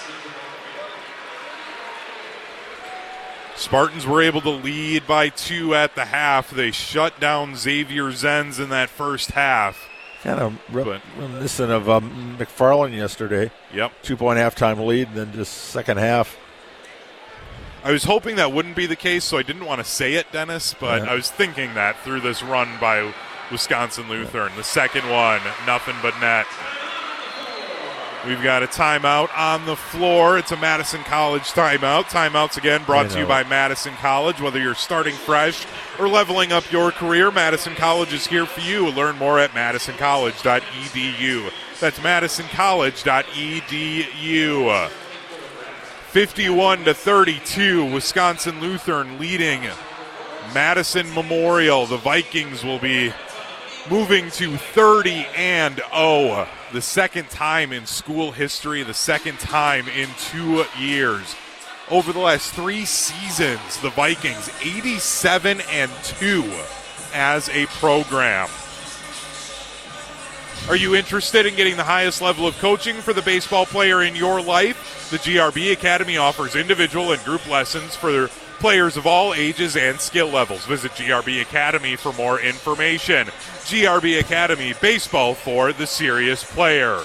Spartans were able to lead by two at the half. They shut down Xavier Zenz in that first half. Kind of re- reminiscent of um, McFarland yesterday. Yep. Two-point halftime lead, and then just second half. I was hoping that wouldn't be the case, so I didn't want to say it, Dennis, but yeah. I was thinking that through this run by Wisconsin Lutheran. The second one, nothing but net. We've got a timeout on the floor. It's a Madison College timeout. Timeouts again brought to you by Madison College. Whether you're starting fresh or leveling up your career, Madison College is here for you. Learn more at madison college dot e d u. That's madison college dot e d u. fifty-one to thirty-two, Wisconsin Lutheran leading Madison Memorial. The Vikings will be moving to thirty and oh, the second time in school history, the second time in two years. Over the last three seasons, the Vikings eighty-seven and two as a program. Are you interested in getting the highest level of coaching for the baseball player in your life? The G R B Academy offers individual and group lessons for players of all ages and skill levels. Visit G R B Academy for more information. G R B Academy, baseball for the serious player.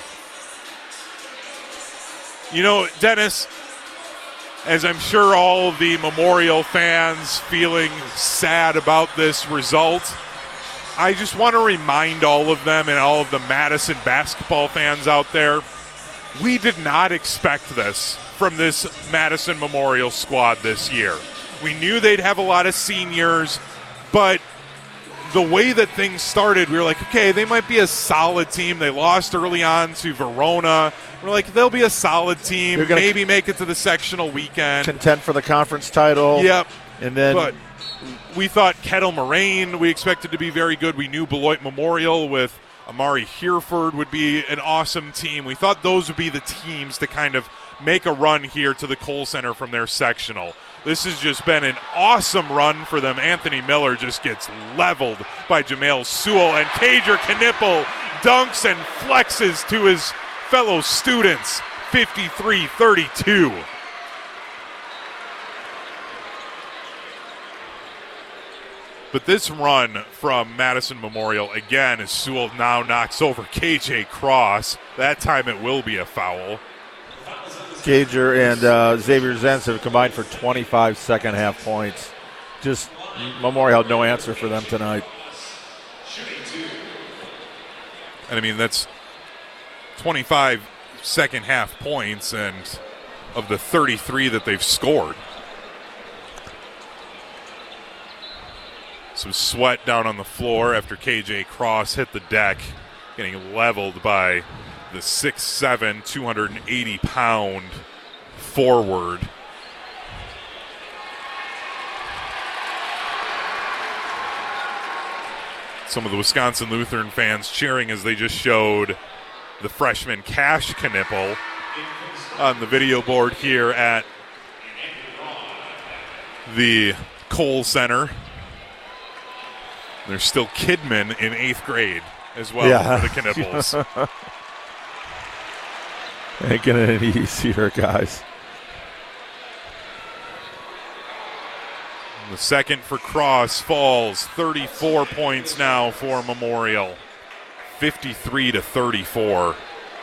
You know, Dennis, as I'm sure all of the Memorial fans feeling sad about this result, I just want to remind all of them and all of the Madison basketball fans out there, we did not expect this from this Madison Memorial squad this year. We knew they'd have a lot of seniors, but the way that things started, we were like, okay, they might be a solid team. They lost early on to Verona. We're like, they'll be a solid team, maybe c- make it to the sectional weekend. Contend for the conference title. Yep. And then but we thought Kettle Moraine, we expected to be very good. We knew Beloit Memorial with Amari Hereford would be an awesome team. We thought those would be the teams to kind of make a run here to the Kohl Center from their sectional. This has just been an awesome run for them. Anthony Miller just gets leveled by Jamel Sewell, and Cager Knippel dunks and flexes to his fellow students, fifty-three thirty-two. But this run from Madison Memorial, again, as Sewell now knocks over K J Cross. That time it will be a foul. Gager and uh, Xavier Zenz have combined for twenty-five second half points. Just Memorial had no answer for them tonight. And I mean, that's twenty-five second half points, and of the thirty-three that they've scored. Some sweat down on the floor after K J Cross hit the deck, getting leveled by the six seven, two hundred eighty pound forward. Some of the Wisconsin Lutheran fans cheering as they just showed the freshman Cash Knipple on the video board here at the Kohl Center. There's still Kidman in eighth grade as well yeah. for the Knipples. Ain't getting any easier, guys. The second for Cross falls. thirty-four points now for Memorial. fifty-three to thirty-four.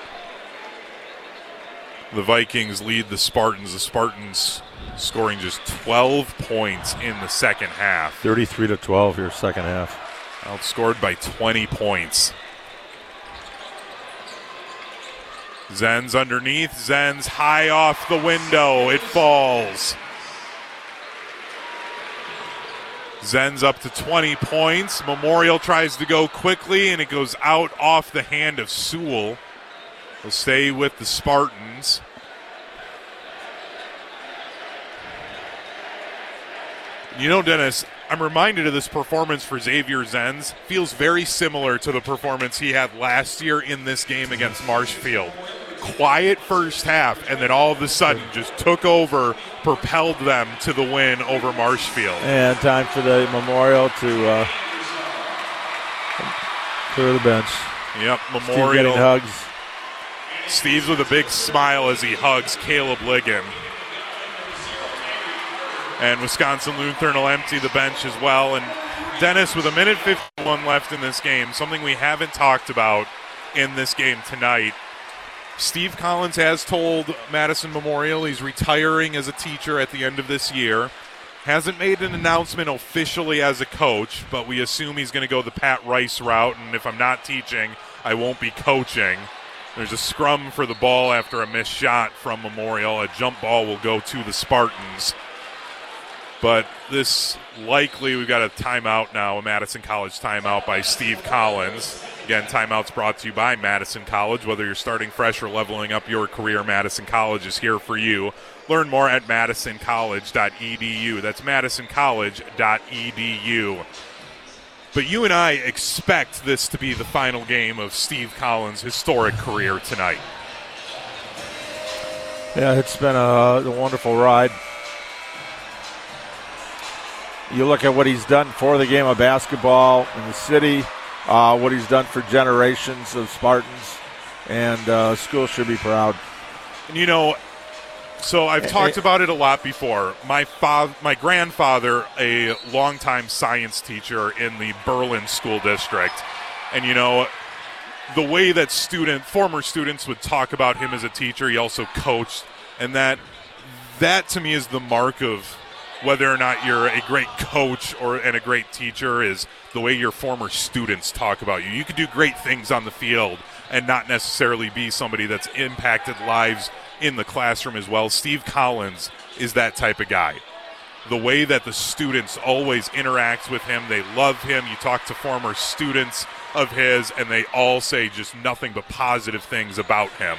The Vikings lead the Spartans. The Spartans scoring just twelve points in the second half. thirty-three to twelve here, second half. Outscored by twenty points. Zenz underneath. Zenz high off the window. It falls. Zenz up to twenty points. Memorial tries to go quickly, and it goes out off the hand of Sewell. We'll stay with the Spartans. You know, Dennis, I'm reminded of this performance for Xavier Zenz. Feels very similar to the performance he had last year in this game against Marshfield. Quiet first half, and then all of a sudden just took over, propelled them to the win over Marshfield. And time for the Memorial to uh, clear the bench. Yep, Memorial. Steve getting hugs. Steve's with a big smile as he hugs Caleb Ligon. And Wisconsin Lutheran will empty the bench as well. And Dennis, with a minute fifty-one left in this game, something we haven't talked about in this game tonight, Steve Collins has told Madison Memorial he's retiring as a teacher at the end of this year. Hasn't made an announcement officially as a coach, but we assume he's going to go the Pat Rice route, and if I'm not teaching, I won't be coaching. There's a scrum for the ball after a missed shot from Memorial. A jump ball will go to the Spartans. But this likely, we've got a timeout now, a Madison College timeout by Steve Collins. Again, timeouts brought to you by Madison College. Whether you're starting fresh or leveling up your career, Madison College is here for you. Learn more at madison college dot e d u. That's madison college dot e d u. But you and I expect this to be the final game of Steve Collins' historic career tonight. Yeah, it's been a, a wonderful ride. You look at what he's done for the game of basketball in the city, uh, what he's done for generations of Spartans, and uh, school should be proud. And you know, so I've talked about it a lot before. My father, my grandfather, a longtime science teacher in the Berlin School District, and you know, the way that student, former students would talk about him as a teacher, he also coached, and that, that to me is the mark of whether or not you're a great coach or and a great teacher is the way your former students talk about you. You can do great things on the field and not necessarily be somebody that's impacted lives in the classroom as well. Steve Collins is that type of guy. The way that the students always interact with him, they love him. You talk to former students of his, and they all say just nothing but positive things about him.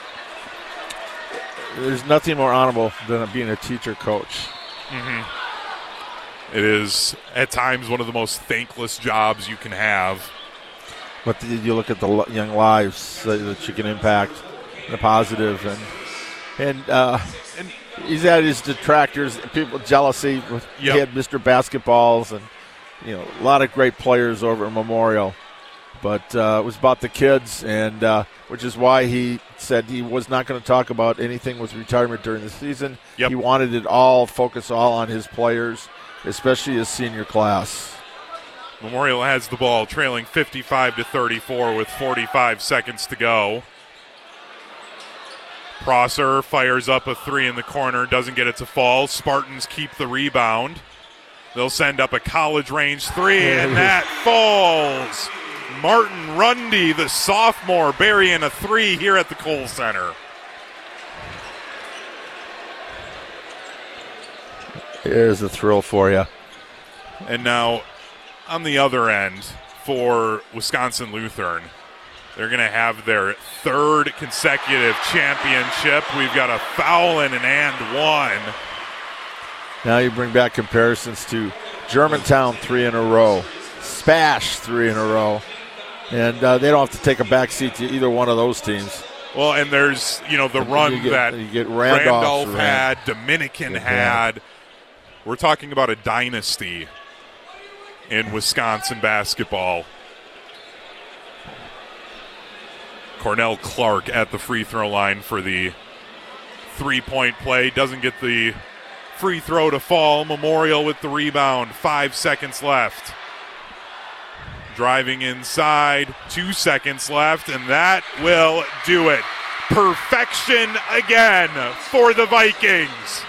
There's nothing more honorable than being a teacher coach. Mm-hmm. It is, at times, one of the most thankless jobs you can have. But you look at the young lives that you can impact in a positive, and and, uh, and he's had his detractors, people jealousy. With, yep. He had Mister Basketballs, and you know a lot of great players over at Memorial. But uh, it was about the kids, and uh, which is why he said he was not going to talk about anything with retirement during the season. Yep. He wanted it all, focus all on his players, especially his senior class. Memorial has the ball, trailing fifty-five to thirty-four with forty-five seconds to go. Prosser fires up a three in the corner, doesn't get it to fall. Spartans keep the rebound. They'll send up a college range three, and that falls. Martin Rundy, the sophomore, burying a three here at the Kohl Center. Here's a thrill for you. And now, on the other end, for Wisconsin Lutheran, they're going to have their third consecutive championship. We've got a foul and an and one. Now you bring back comparisons to Germantown three in a row, Spash three in a row, and uh, they don't have to take a backseat to either one of those teams. Well, and there's, you know, the run you get, that you get Randolph, Randolph had, Dominican yeah. had. We're talking about a dynasty in Wisconsin basketball. Cornell Clark at the free throw line for the three-point play. Doesn't get the free throw to fall. Memorial with the rebound. Five seconds left. Driving inside. Two seconds left, and that will do it. Perfection again for the Vikings.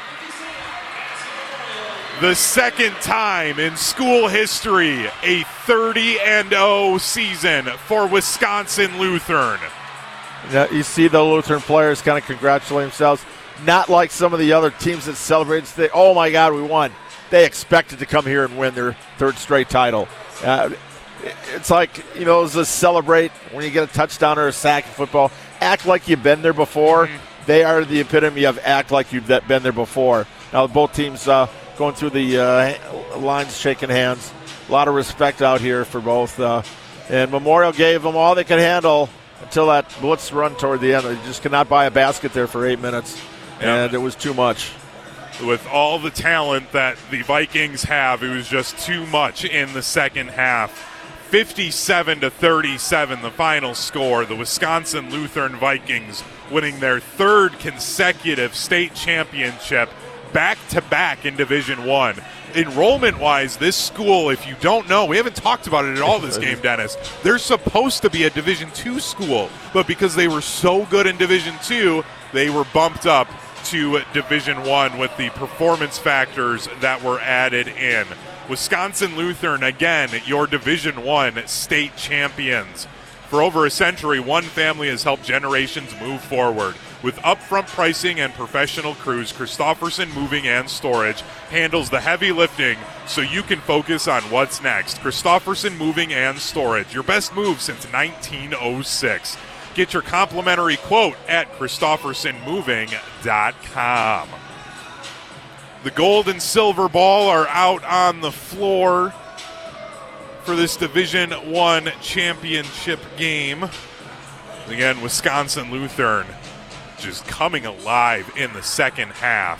The second time in school history, a thirty and oh season for Wisconsin Lutheran. Now, you see the Lutheran players kind of congratulate themselves. Not like some of the other teams that celebrate. They, oh, my God, we won. They expected to come here and win their third straight title. Uh, it's like, you know, it's a celebrate when you get a touchdown or a sack in football. Act like you've been there before. Mm-hmm. They are the epitome of act like you've been there before. Now, both teams uh, going through the uh, lines, shaking hands. A lot of respect out here for both. Uh, and Memorial gave them all they could handle until that blitz run toward the end. They just could not buy a basket there for eight minutes, yeah. And it was too much. With all the talent that the Vikings have, it was just too much in the second half. fifty-seven to thirty-seven, the final score. The Wisconsin Lutheran Vikings winning their third consecutive state championship, back-to-back in Division One. Enrollment-wise, this school, if you don't know, we haven't talked about it at all this game, Dennis. They're supposed to be a Division Two school, but because they were so good in Division Two, they were bumped up to Division One with the performance factors that were added in. Wisconsin Lutheran, again, your Division One state champions. For over a century, one family has helped generations move forward. With upfront pricing and professional crews, Christofferson Moving and Storage handles the heavy lifting so you can focus on what's next. Christofferson Moving and Storage, your best move since nineteen oh six. Get your complimentary quote at Christofferson Moving dot com. The gold and silver ball are out on the floor for this Division One championship game. Again, Wisconsin Lutheran just coming alive in the second half,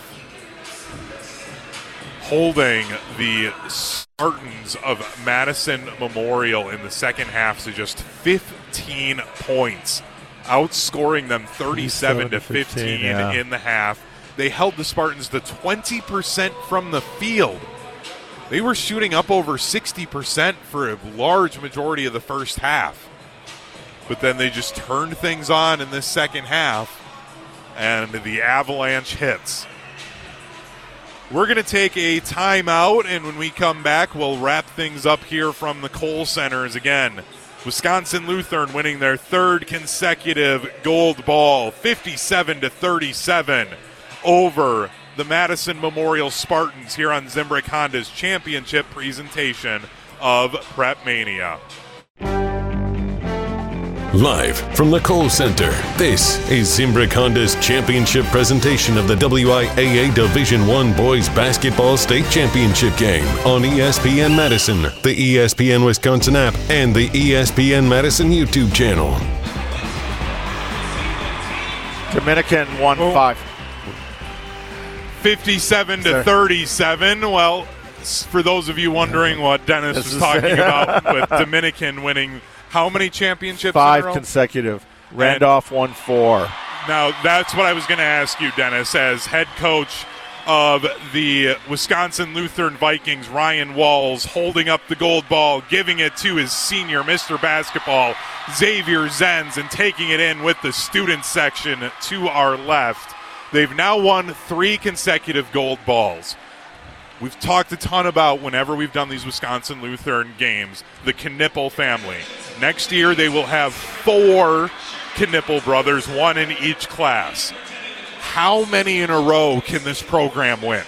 holding the Spartans of Madison Memorial in the second half to just fifteen points, outscoring them thirty-seven to fifteen yeah. in the half. They held the Spartans to twenty percent from the field. They were shooting up over sixty percent for a large majority of the first half. But then they just turned things on in this second half, and the avalanche hits. We're going to take a timeout, and when we come back, we'll wrap things up here from the Kohl Centers again. Wisconsin Lutheran winning their third consecutive gold ball, fifty-seven to thirty-seven over the Madison Memorial Spartans here on Zimbrick Honda's championship presentation of Prep Mania. Live from the Kohl Center, this is Zimbrick Honda's championship presentation of the W I A A Division One Boys Basketball State Championship game on E S P N Madison, the E S P N Wisconsin app, and the E S P N Madison YouTube channel. Dominican won oh. five. fifty-seven to thirty-seven. Well, for those of you wondering what Dennis was talking about with Dominican winning how many championships? Five in a row? consecutive. Randolph and won four. Now, that's what I was going to ask you, Dennis, as head coach of the Wisconsin Lutheran Vikings, Ryan Walls, holding up the gold ball, giving it to his senior, Mister Basketball, Xavier Zenz, and taking it in with the student section to our left. They've now won three consecutive gold balls. We've talked a ton about, whenever we've done these Wisconsin Lutheran games, the Knipple family. Next year they will have four Knipple brothers, one in each class. How many in a row can this program win?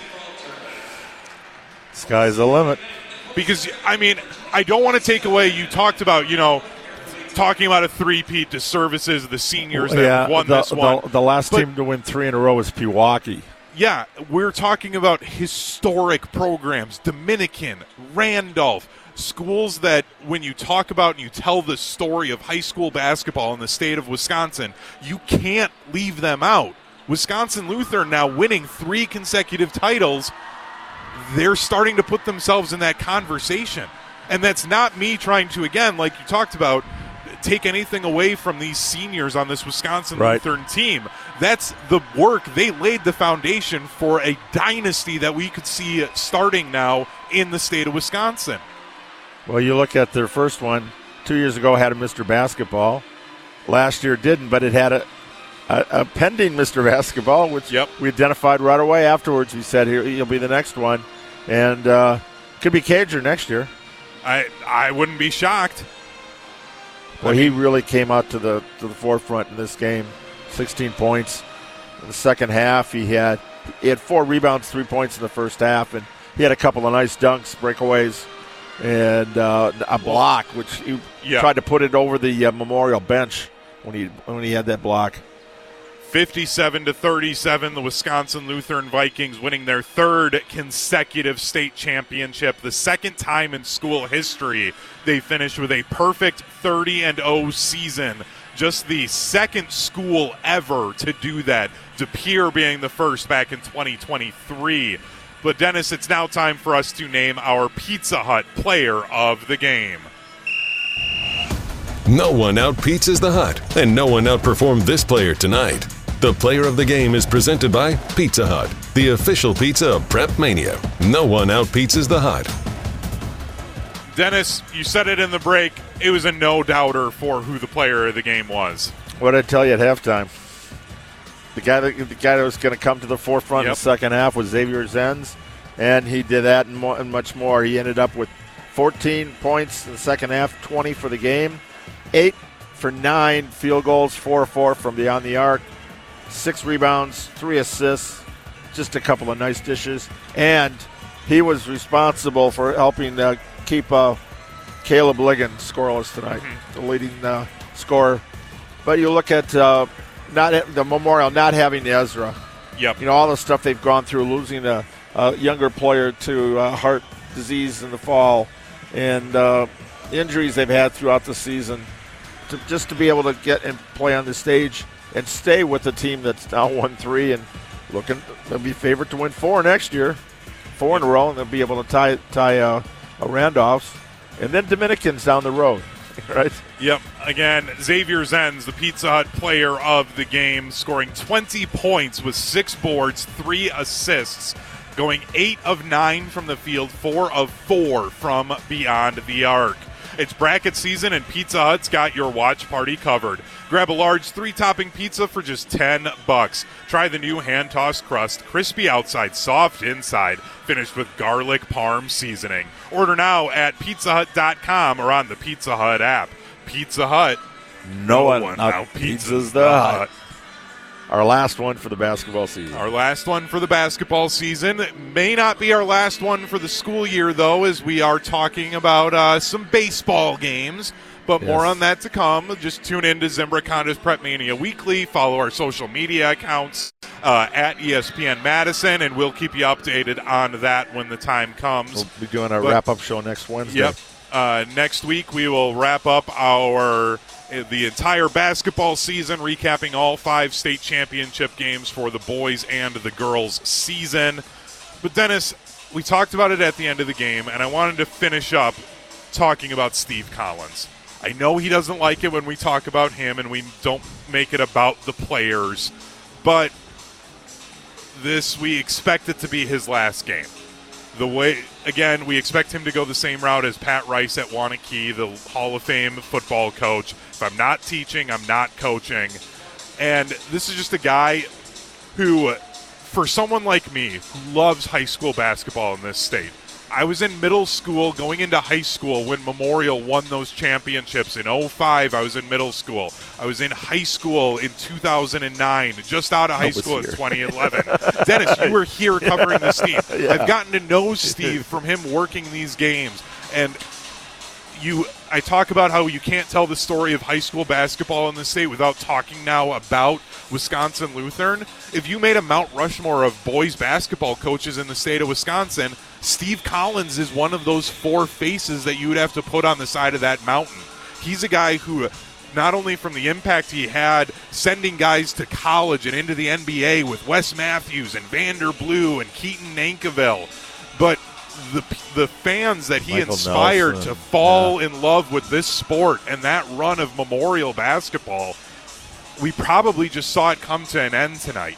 Sky's the limit. Because, I mean, I don't want to take away, you talked about, you know, talking about a three-peat to services, the seniors that yeah, won the, this one. The, the last but, team to win three in a row is Pewaukee. Yeah, we're talking about historic programs, Dominican, Randolph, schools that when you talk about and you tell the story of high school basketball in the state of Wisconsin, you can't leave them out. Wisconsin Lutheran now winning three consecutive titles, they're starting to put themselves in that conversation. And that's not me trying to, again, like you talked about, take anything away from these seniors on this Wisconsin right. Lutheran team. That's the work. They laid the foundation for a dynasty that we could see starting now in the state of Wisconsin. Well, you look at their first one, two years ago had a Mister Basketball. Last year didn't, but it had a A, a pending Mister Basketball, which yep. we identified right away afterwards. We said, here, he'll be the next one. And uh, could be Cager next year. I I wouldn't be shocked. Well, I mean, he really came out to the to the forefront in this game. sixteen points in the second half. He had he had four rebounds, three points in the first half, and he had a couple of nice dunks, breakaways, and uh, a block, which he yeah. tried to put it over the uh, Memorial bench when he when he had that block. fifty-seven to thirty-seven, the Wisconsin Lutheran Vikings winning their third consecutive state championship. The second time in school history they finished with a perfect thirty and oh season. Just the second school ever to do that. De Pere being the first back in twenty twenty-three. But Dennis, it's now time for us to name our Pizza Hut player of the game. No one out-pizzas the Hut, and no one outperformed this player tonight. The player of the game is presented by Pizza Hut, the official pizza of Prep Mania. No one out-pizzas the Hut. Dennis, you said it in the break. It was a no-doubter for who the player of the game was. What did I tell you at halftime? The guy that, the guy that was going to come to the forefront yep. in the second half was Xavier Zenz, and he did that and, more, and much more. He ended up with fourteen points in the second half, twenty for the game, eight for nine field goals, four for four from beyond the arc, six rebounds, three assists, just a couple of nice dishes. And he was responsible for helping uh, keep uh, Caleb Ligon scoreless tonight, mm-hmm. the leading uh, scorer. But you look at uh, not the Memorial not having Ezra. Yep. You know, all the stuff they've gone through, losing a, a younger player to uh, heart disease in the fall, and uh, injuries they've had throughout the season. To, just to be able to get and play on the stage and stay with the team that's now won three and looking, they'll be favored to win four next year, four in a row, and they'll be able to tie tie uh, a Randolph's, and then Dominicans down the road, right? Yep. Again, Xavier Zenz, the Pizza Hut player of the game, scoring twenty points with six boards, three assists, going eight of nine from the field, four of four from beyond the arc. It's bracket season, and Pizza Hut's got your watch party covered. Grab a large three-topping pizza for just ten bucks. Try the new hand-tossed crust, crispy outside, soft inside, finished with garlic parm seasoning. Order now at pizza hut dot com or on the Pizza Hut app. Pizza Hut, no, no one, one out pizzas the Hut. Hut. Our last one for the basketball season. Our last one for the basketball season. It may not be our last one for the school year, though, as we are talking about uh, some baseball games. But yes. More on that to come. Just tune in to Zimbrick Honda's Prep Mania Weekly. Follow our social media accounts uh, at E S P N Madison, and we'll keep you updated on that when the time comes. We'll be doing our but, wrap-up show next Wednesday. Yep. Uh, next week we will wrap up our the entire basketball season, recapping all five state championship games for the boys and the girls season. But Dennis, we talked about it at the end of the game, and I wanted to finish up talking about Steve Collins. I know he doesn't like it when we talk about him and we don't make it about the players, but this, we expect it to be his last game. The way, again, we expect him to go the same route as Pat Rice at Wanakee, the Hall of Fame football coach. If I'm not teaching, I'm not coaching. And this is just a guy who, for someone like me, who loves high school basketball in this state, I was in middle school going into high school when Memorial won those championships. In oh five, I was in middle school. I was in high school in two thousand nine, just out of high school in twenty eleven. Dennis, you were here covering this team. Yeah. I've gotten to know Steve from him working these games. And you, I talk about how you can't tell the story of high school basketball in the state without talking now about Wisconsin Lutheran. If you made a Mount Rushmore of boys basketball coaches in the state of Wisconsin, Steve Collins is one of those four faces that you would have to put on the side of that mountain. He's a guy who, not only from the impact he had sending guys to college and into the N B A with Wes Matthews and Vander Blue and Keaton Nankivell, but the the fans that he Michael inspired Nelson. to fall yeah. in love with this sport and that run of Memorial basketball, we probably just saw it come to an end tonight.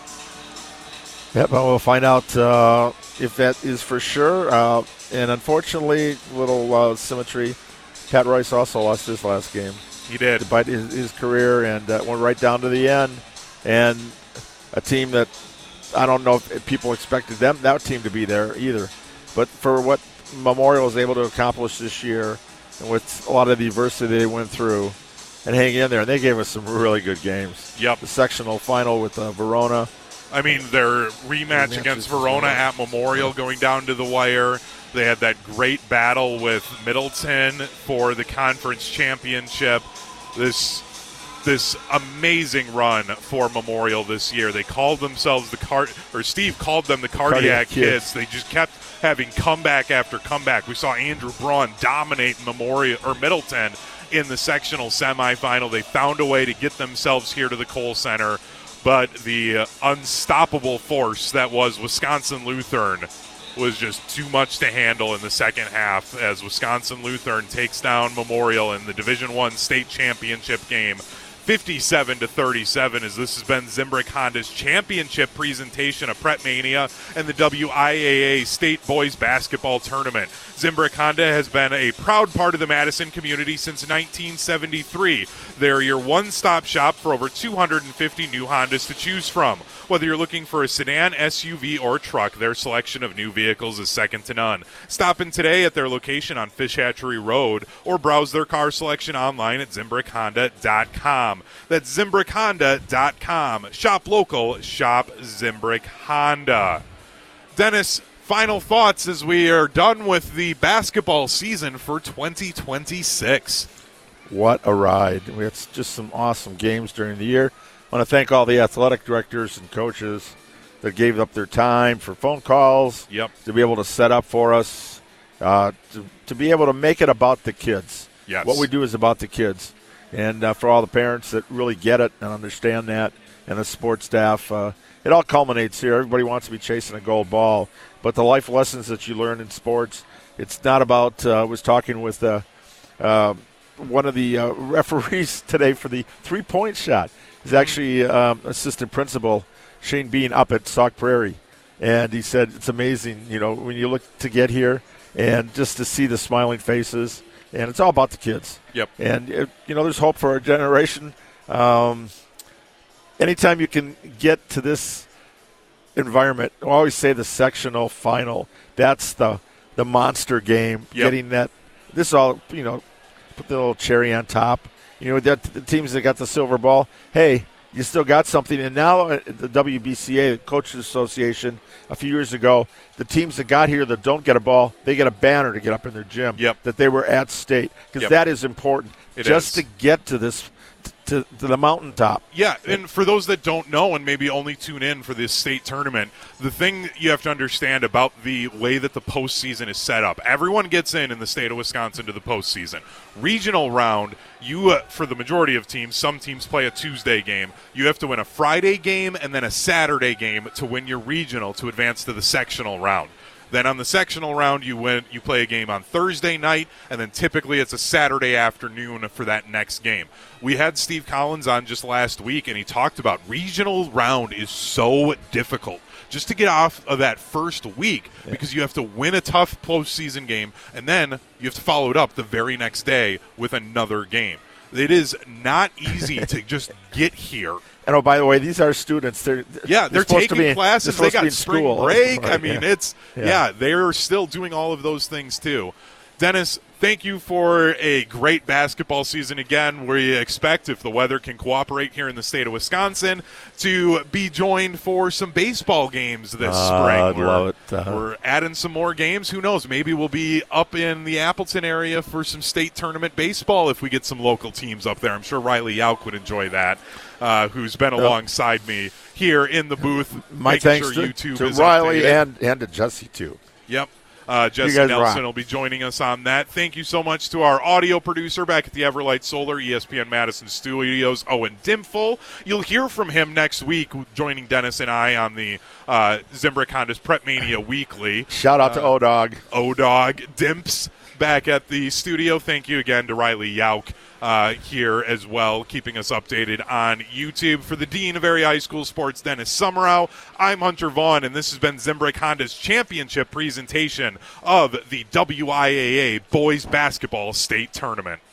Yep, well, we'll find out uh, if that is for sure. Uh, and unfortunately, little uh, symmetry, Pat Rice also lost his last game. He did. Despite his, his career, and uh, went right down to the end. And a team that I don't know if people expected them that team to be there either. But for what Memorial was able to accomplish this year, and with a lot of the adversity they went through, and hanging in there, and they gave us some really good games. Yep. The sectional final with uh, Verona. I mean, their rematch Rematches against Verona at Memorial going down to the wire. They had that great battle with Middleton for the conference championship. This this amazing run for Memorial this year. They called themselves the card, or Steve called them the Cardiac, Cardiac kids. kids. They just kept having comeback after comeback. We saw Andrew Braun dominate Memorial or Middleton in the sectional semifinal. They found a way to get themselves here to the Kohl Center. But the uh, unstoppable force that was Wisconsin Lutheran was just too much to handle in the second half as Wisconsin Lutheran takes down Memorial in the Division I state championship game fifty-seven to thirty-seven, as this has been Zimbrick Honda's championship presentation of Prep Mania and the W I A A State Boys Basketball Tournament. Zimbrick Honda has been a proud part of the Madison community since nineteen seventy-three. They're your one-stop shop for over two hundred fifty new Hondas to choose from. Whether you're looking for a sedan, S U V, or truck, their selection of new vehicles is second to none. Stop in today at their location on Fish Hatchery Road or browse their car selection online at Zimbrick Honda dot com. That's Zimbrick Honda dot com. Shop local, shop Zimbrick Honda. Dennis, final thoughts as we are done with the basketball season for twenty twenty-six. What a ride. We had just some awesome games during the year. I want to thank all the athletic directors and coaches that gave up their time for phone calls, yep. to be able to set up for us, uh, to, to be able to make it about the kids. Yes. What we do is about the kids. And uh, for all the parents that really get it and understand that, and the sports staff, uh, it all culminates here. Everybody wants to be chasing a gold ball. But the life lessons that you learn in sports, it's not about uh, – I was talking with uh, uh, one of the uh, referees today for the three-point shot. He's actually um, assistant principal, Shane Bean, up at Sauk Prairie. And he said it's amazing, you know, when you look to get here and just to see the smiling faces. And it's all about the kids. Yep. And, it, you know, there's hope for our generation. Um, anytime you can get to this environment, I always say the sectional final, that's the the monster game. Yep. Getting that, this is all, you know, put the little cherry on top. You know, that the teams that got the silver ball, hey, you still got something. And now the W B C A, the Coaches Association, a few years ago, the teams that got here that don't get a ball, they get a banner to get up in their gym. Yep. That they were at state. Because yep. that is important. It just is. to get to this, to, to the mountaintop. Yeah, and for those that don't know and maybe only tune in for this state tournament, the thing you have to understand about the way that the postseason is set up, everyone gets in in the state of Wisconsin to the postseason. Regional round, you uh, for the majority of teams, some teams play a Tuesday game. You have to win a Friday game and then a Saturday game to win your regional to advance to the sectional round. Then on the sectional round, you win, you play a game on Thursday night, and then typically it's a Saturday afternoon for that next game. We had Steve Collins on just last week, and he talked about regional round is so difficult just to get off of that first week yeah. because you have to win a tough postseason game, and then you have to follow it up the very next day with another game. It is not easy to just get here. And oh, by the way, these are students. They're yeah, they're, they're taking be, classes. They got spring school. break. Right, I mean, yeah. it's yeah. yeah, they're still doing all of those things too. Dennis, thank you for a great basketball season again. We expect, if the weather can cooperate here in the state of Wisconsin, to be joined for some baseball games this uh, spring. I'd we're, love it. Uh-huh. We're adding some more games. Who knows? Maybe we'll be up in the Appleton area for some state tournament baseball if we get some local teams up there. I'm sure Riley Yauk would enjoy that, uh, who's been yep. alongside me here in the booth. My making thanks sure to, YouTube to is Riley updated. and, and to Jesse, too. Yep. Uh, Jesse guys Nelson rock. will be joining us on that. Thank you so much to our audio producer back at the Everlight Solar E S P N Madison Studios, Owen Dimful. You'll hear from him next week, joining Dennis and I on the uh, Zimbrick Honda's Prep Mania Weekly. Shout out uh, to O-Dog. O-Dog Dimps back at the studio. Thank you again to Riley Yauk uh, here as well, keeping us updated on YouTube. For the Dean of Area High School Sports, Dennis Summerow, I'm Hunter Vaughn, and this has been Zimbrick Honda's championship presentation of the W I A A Boys Basketball State Tournament.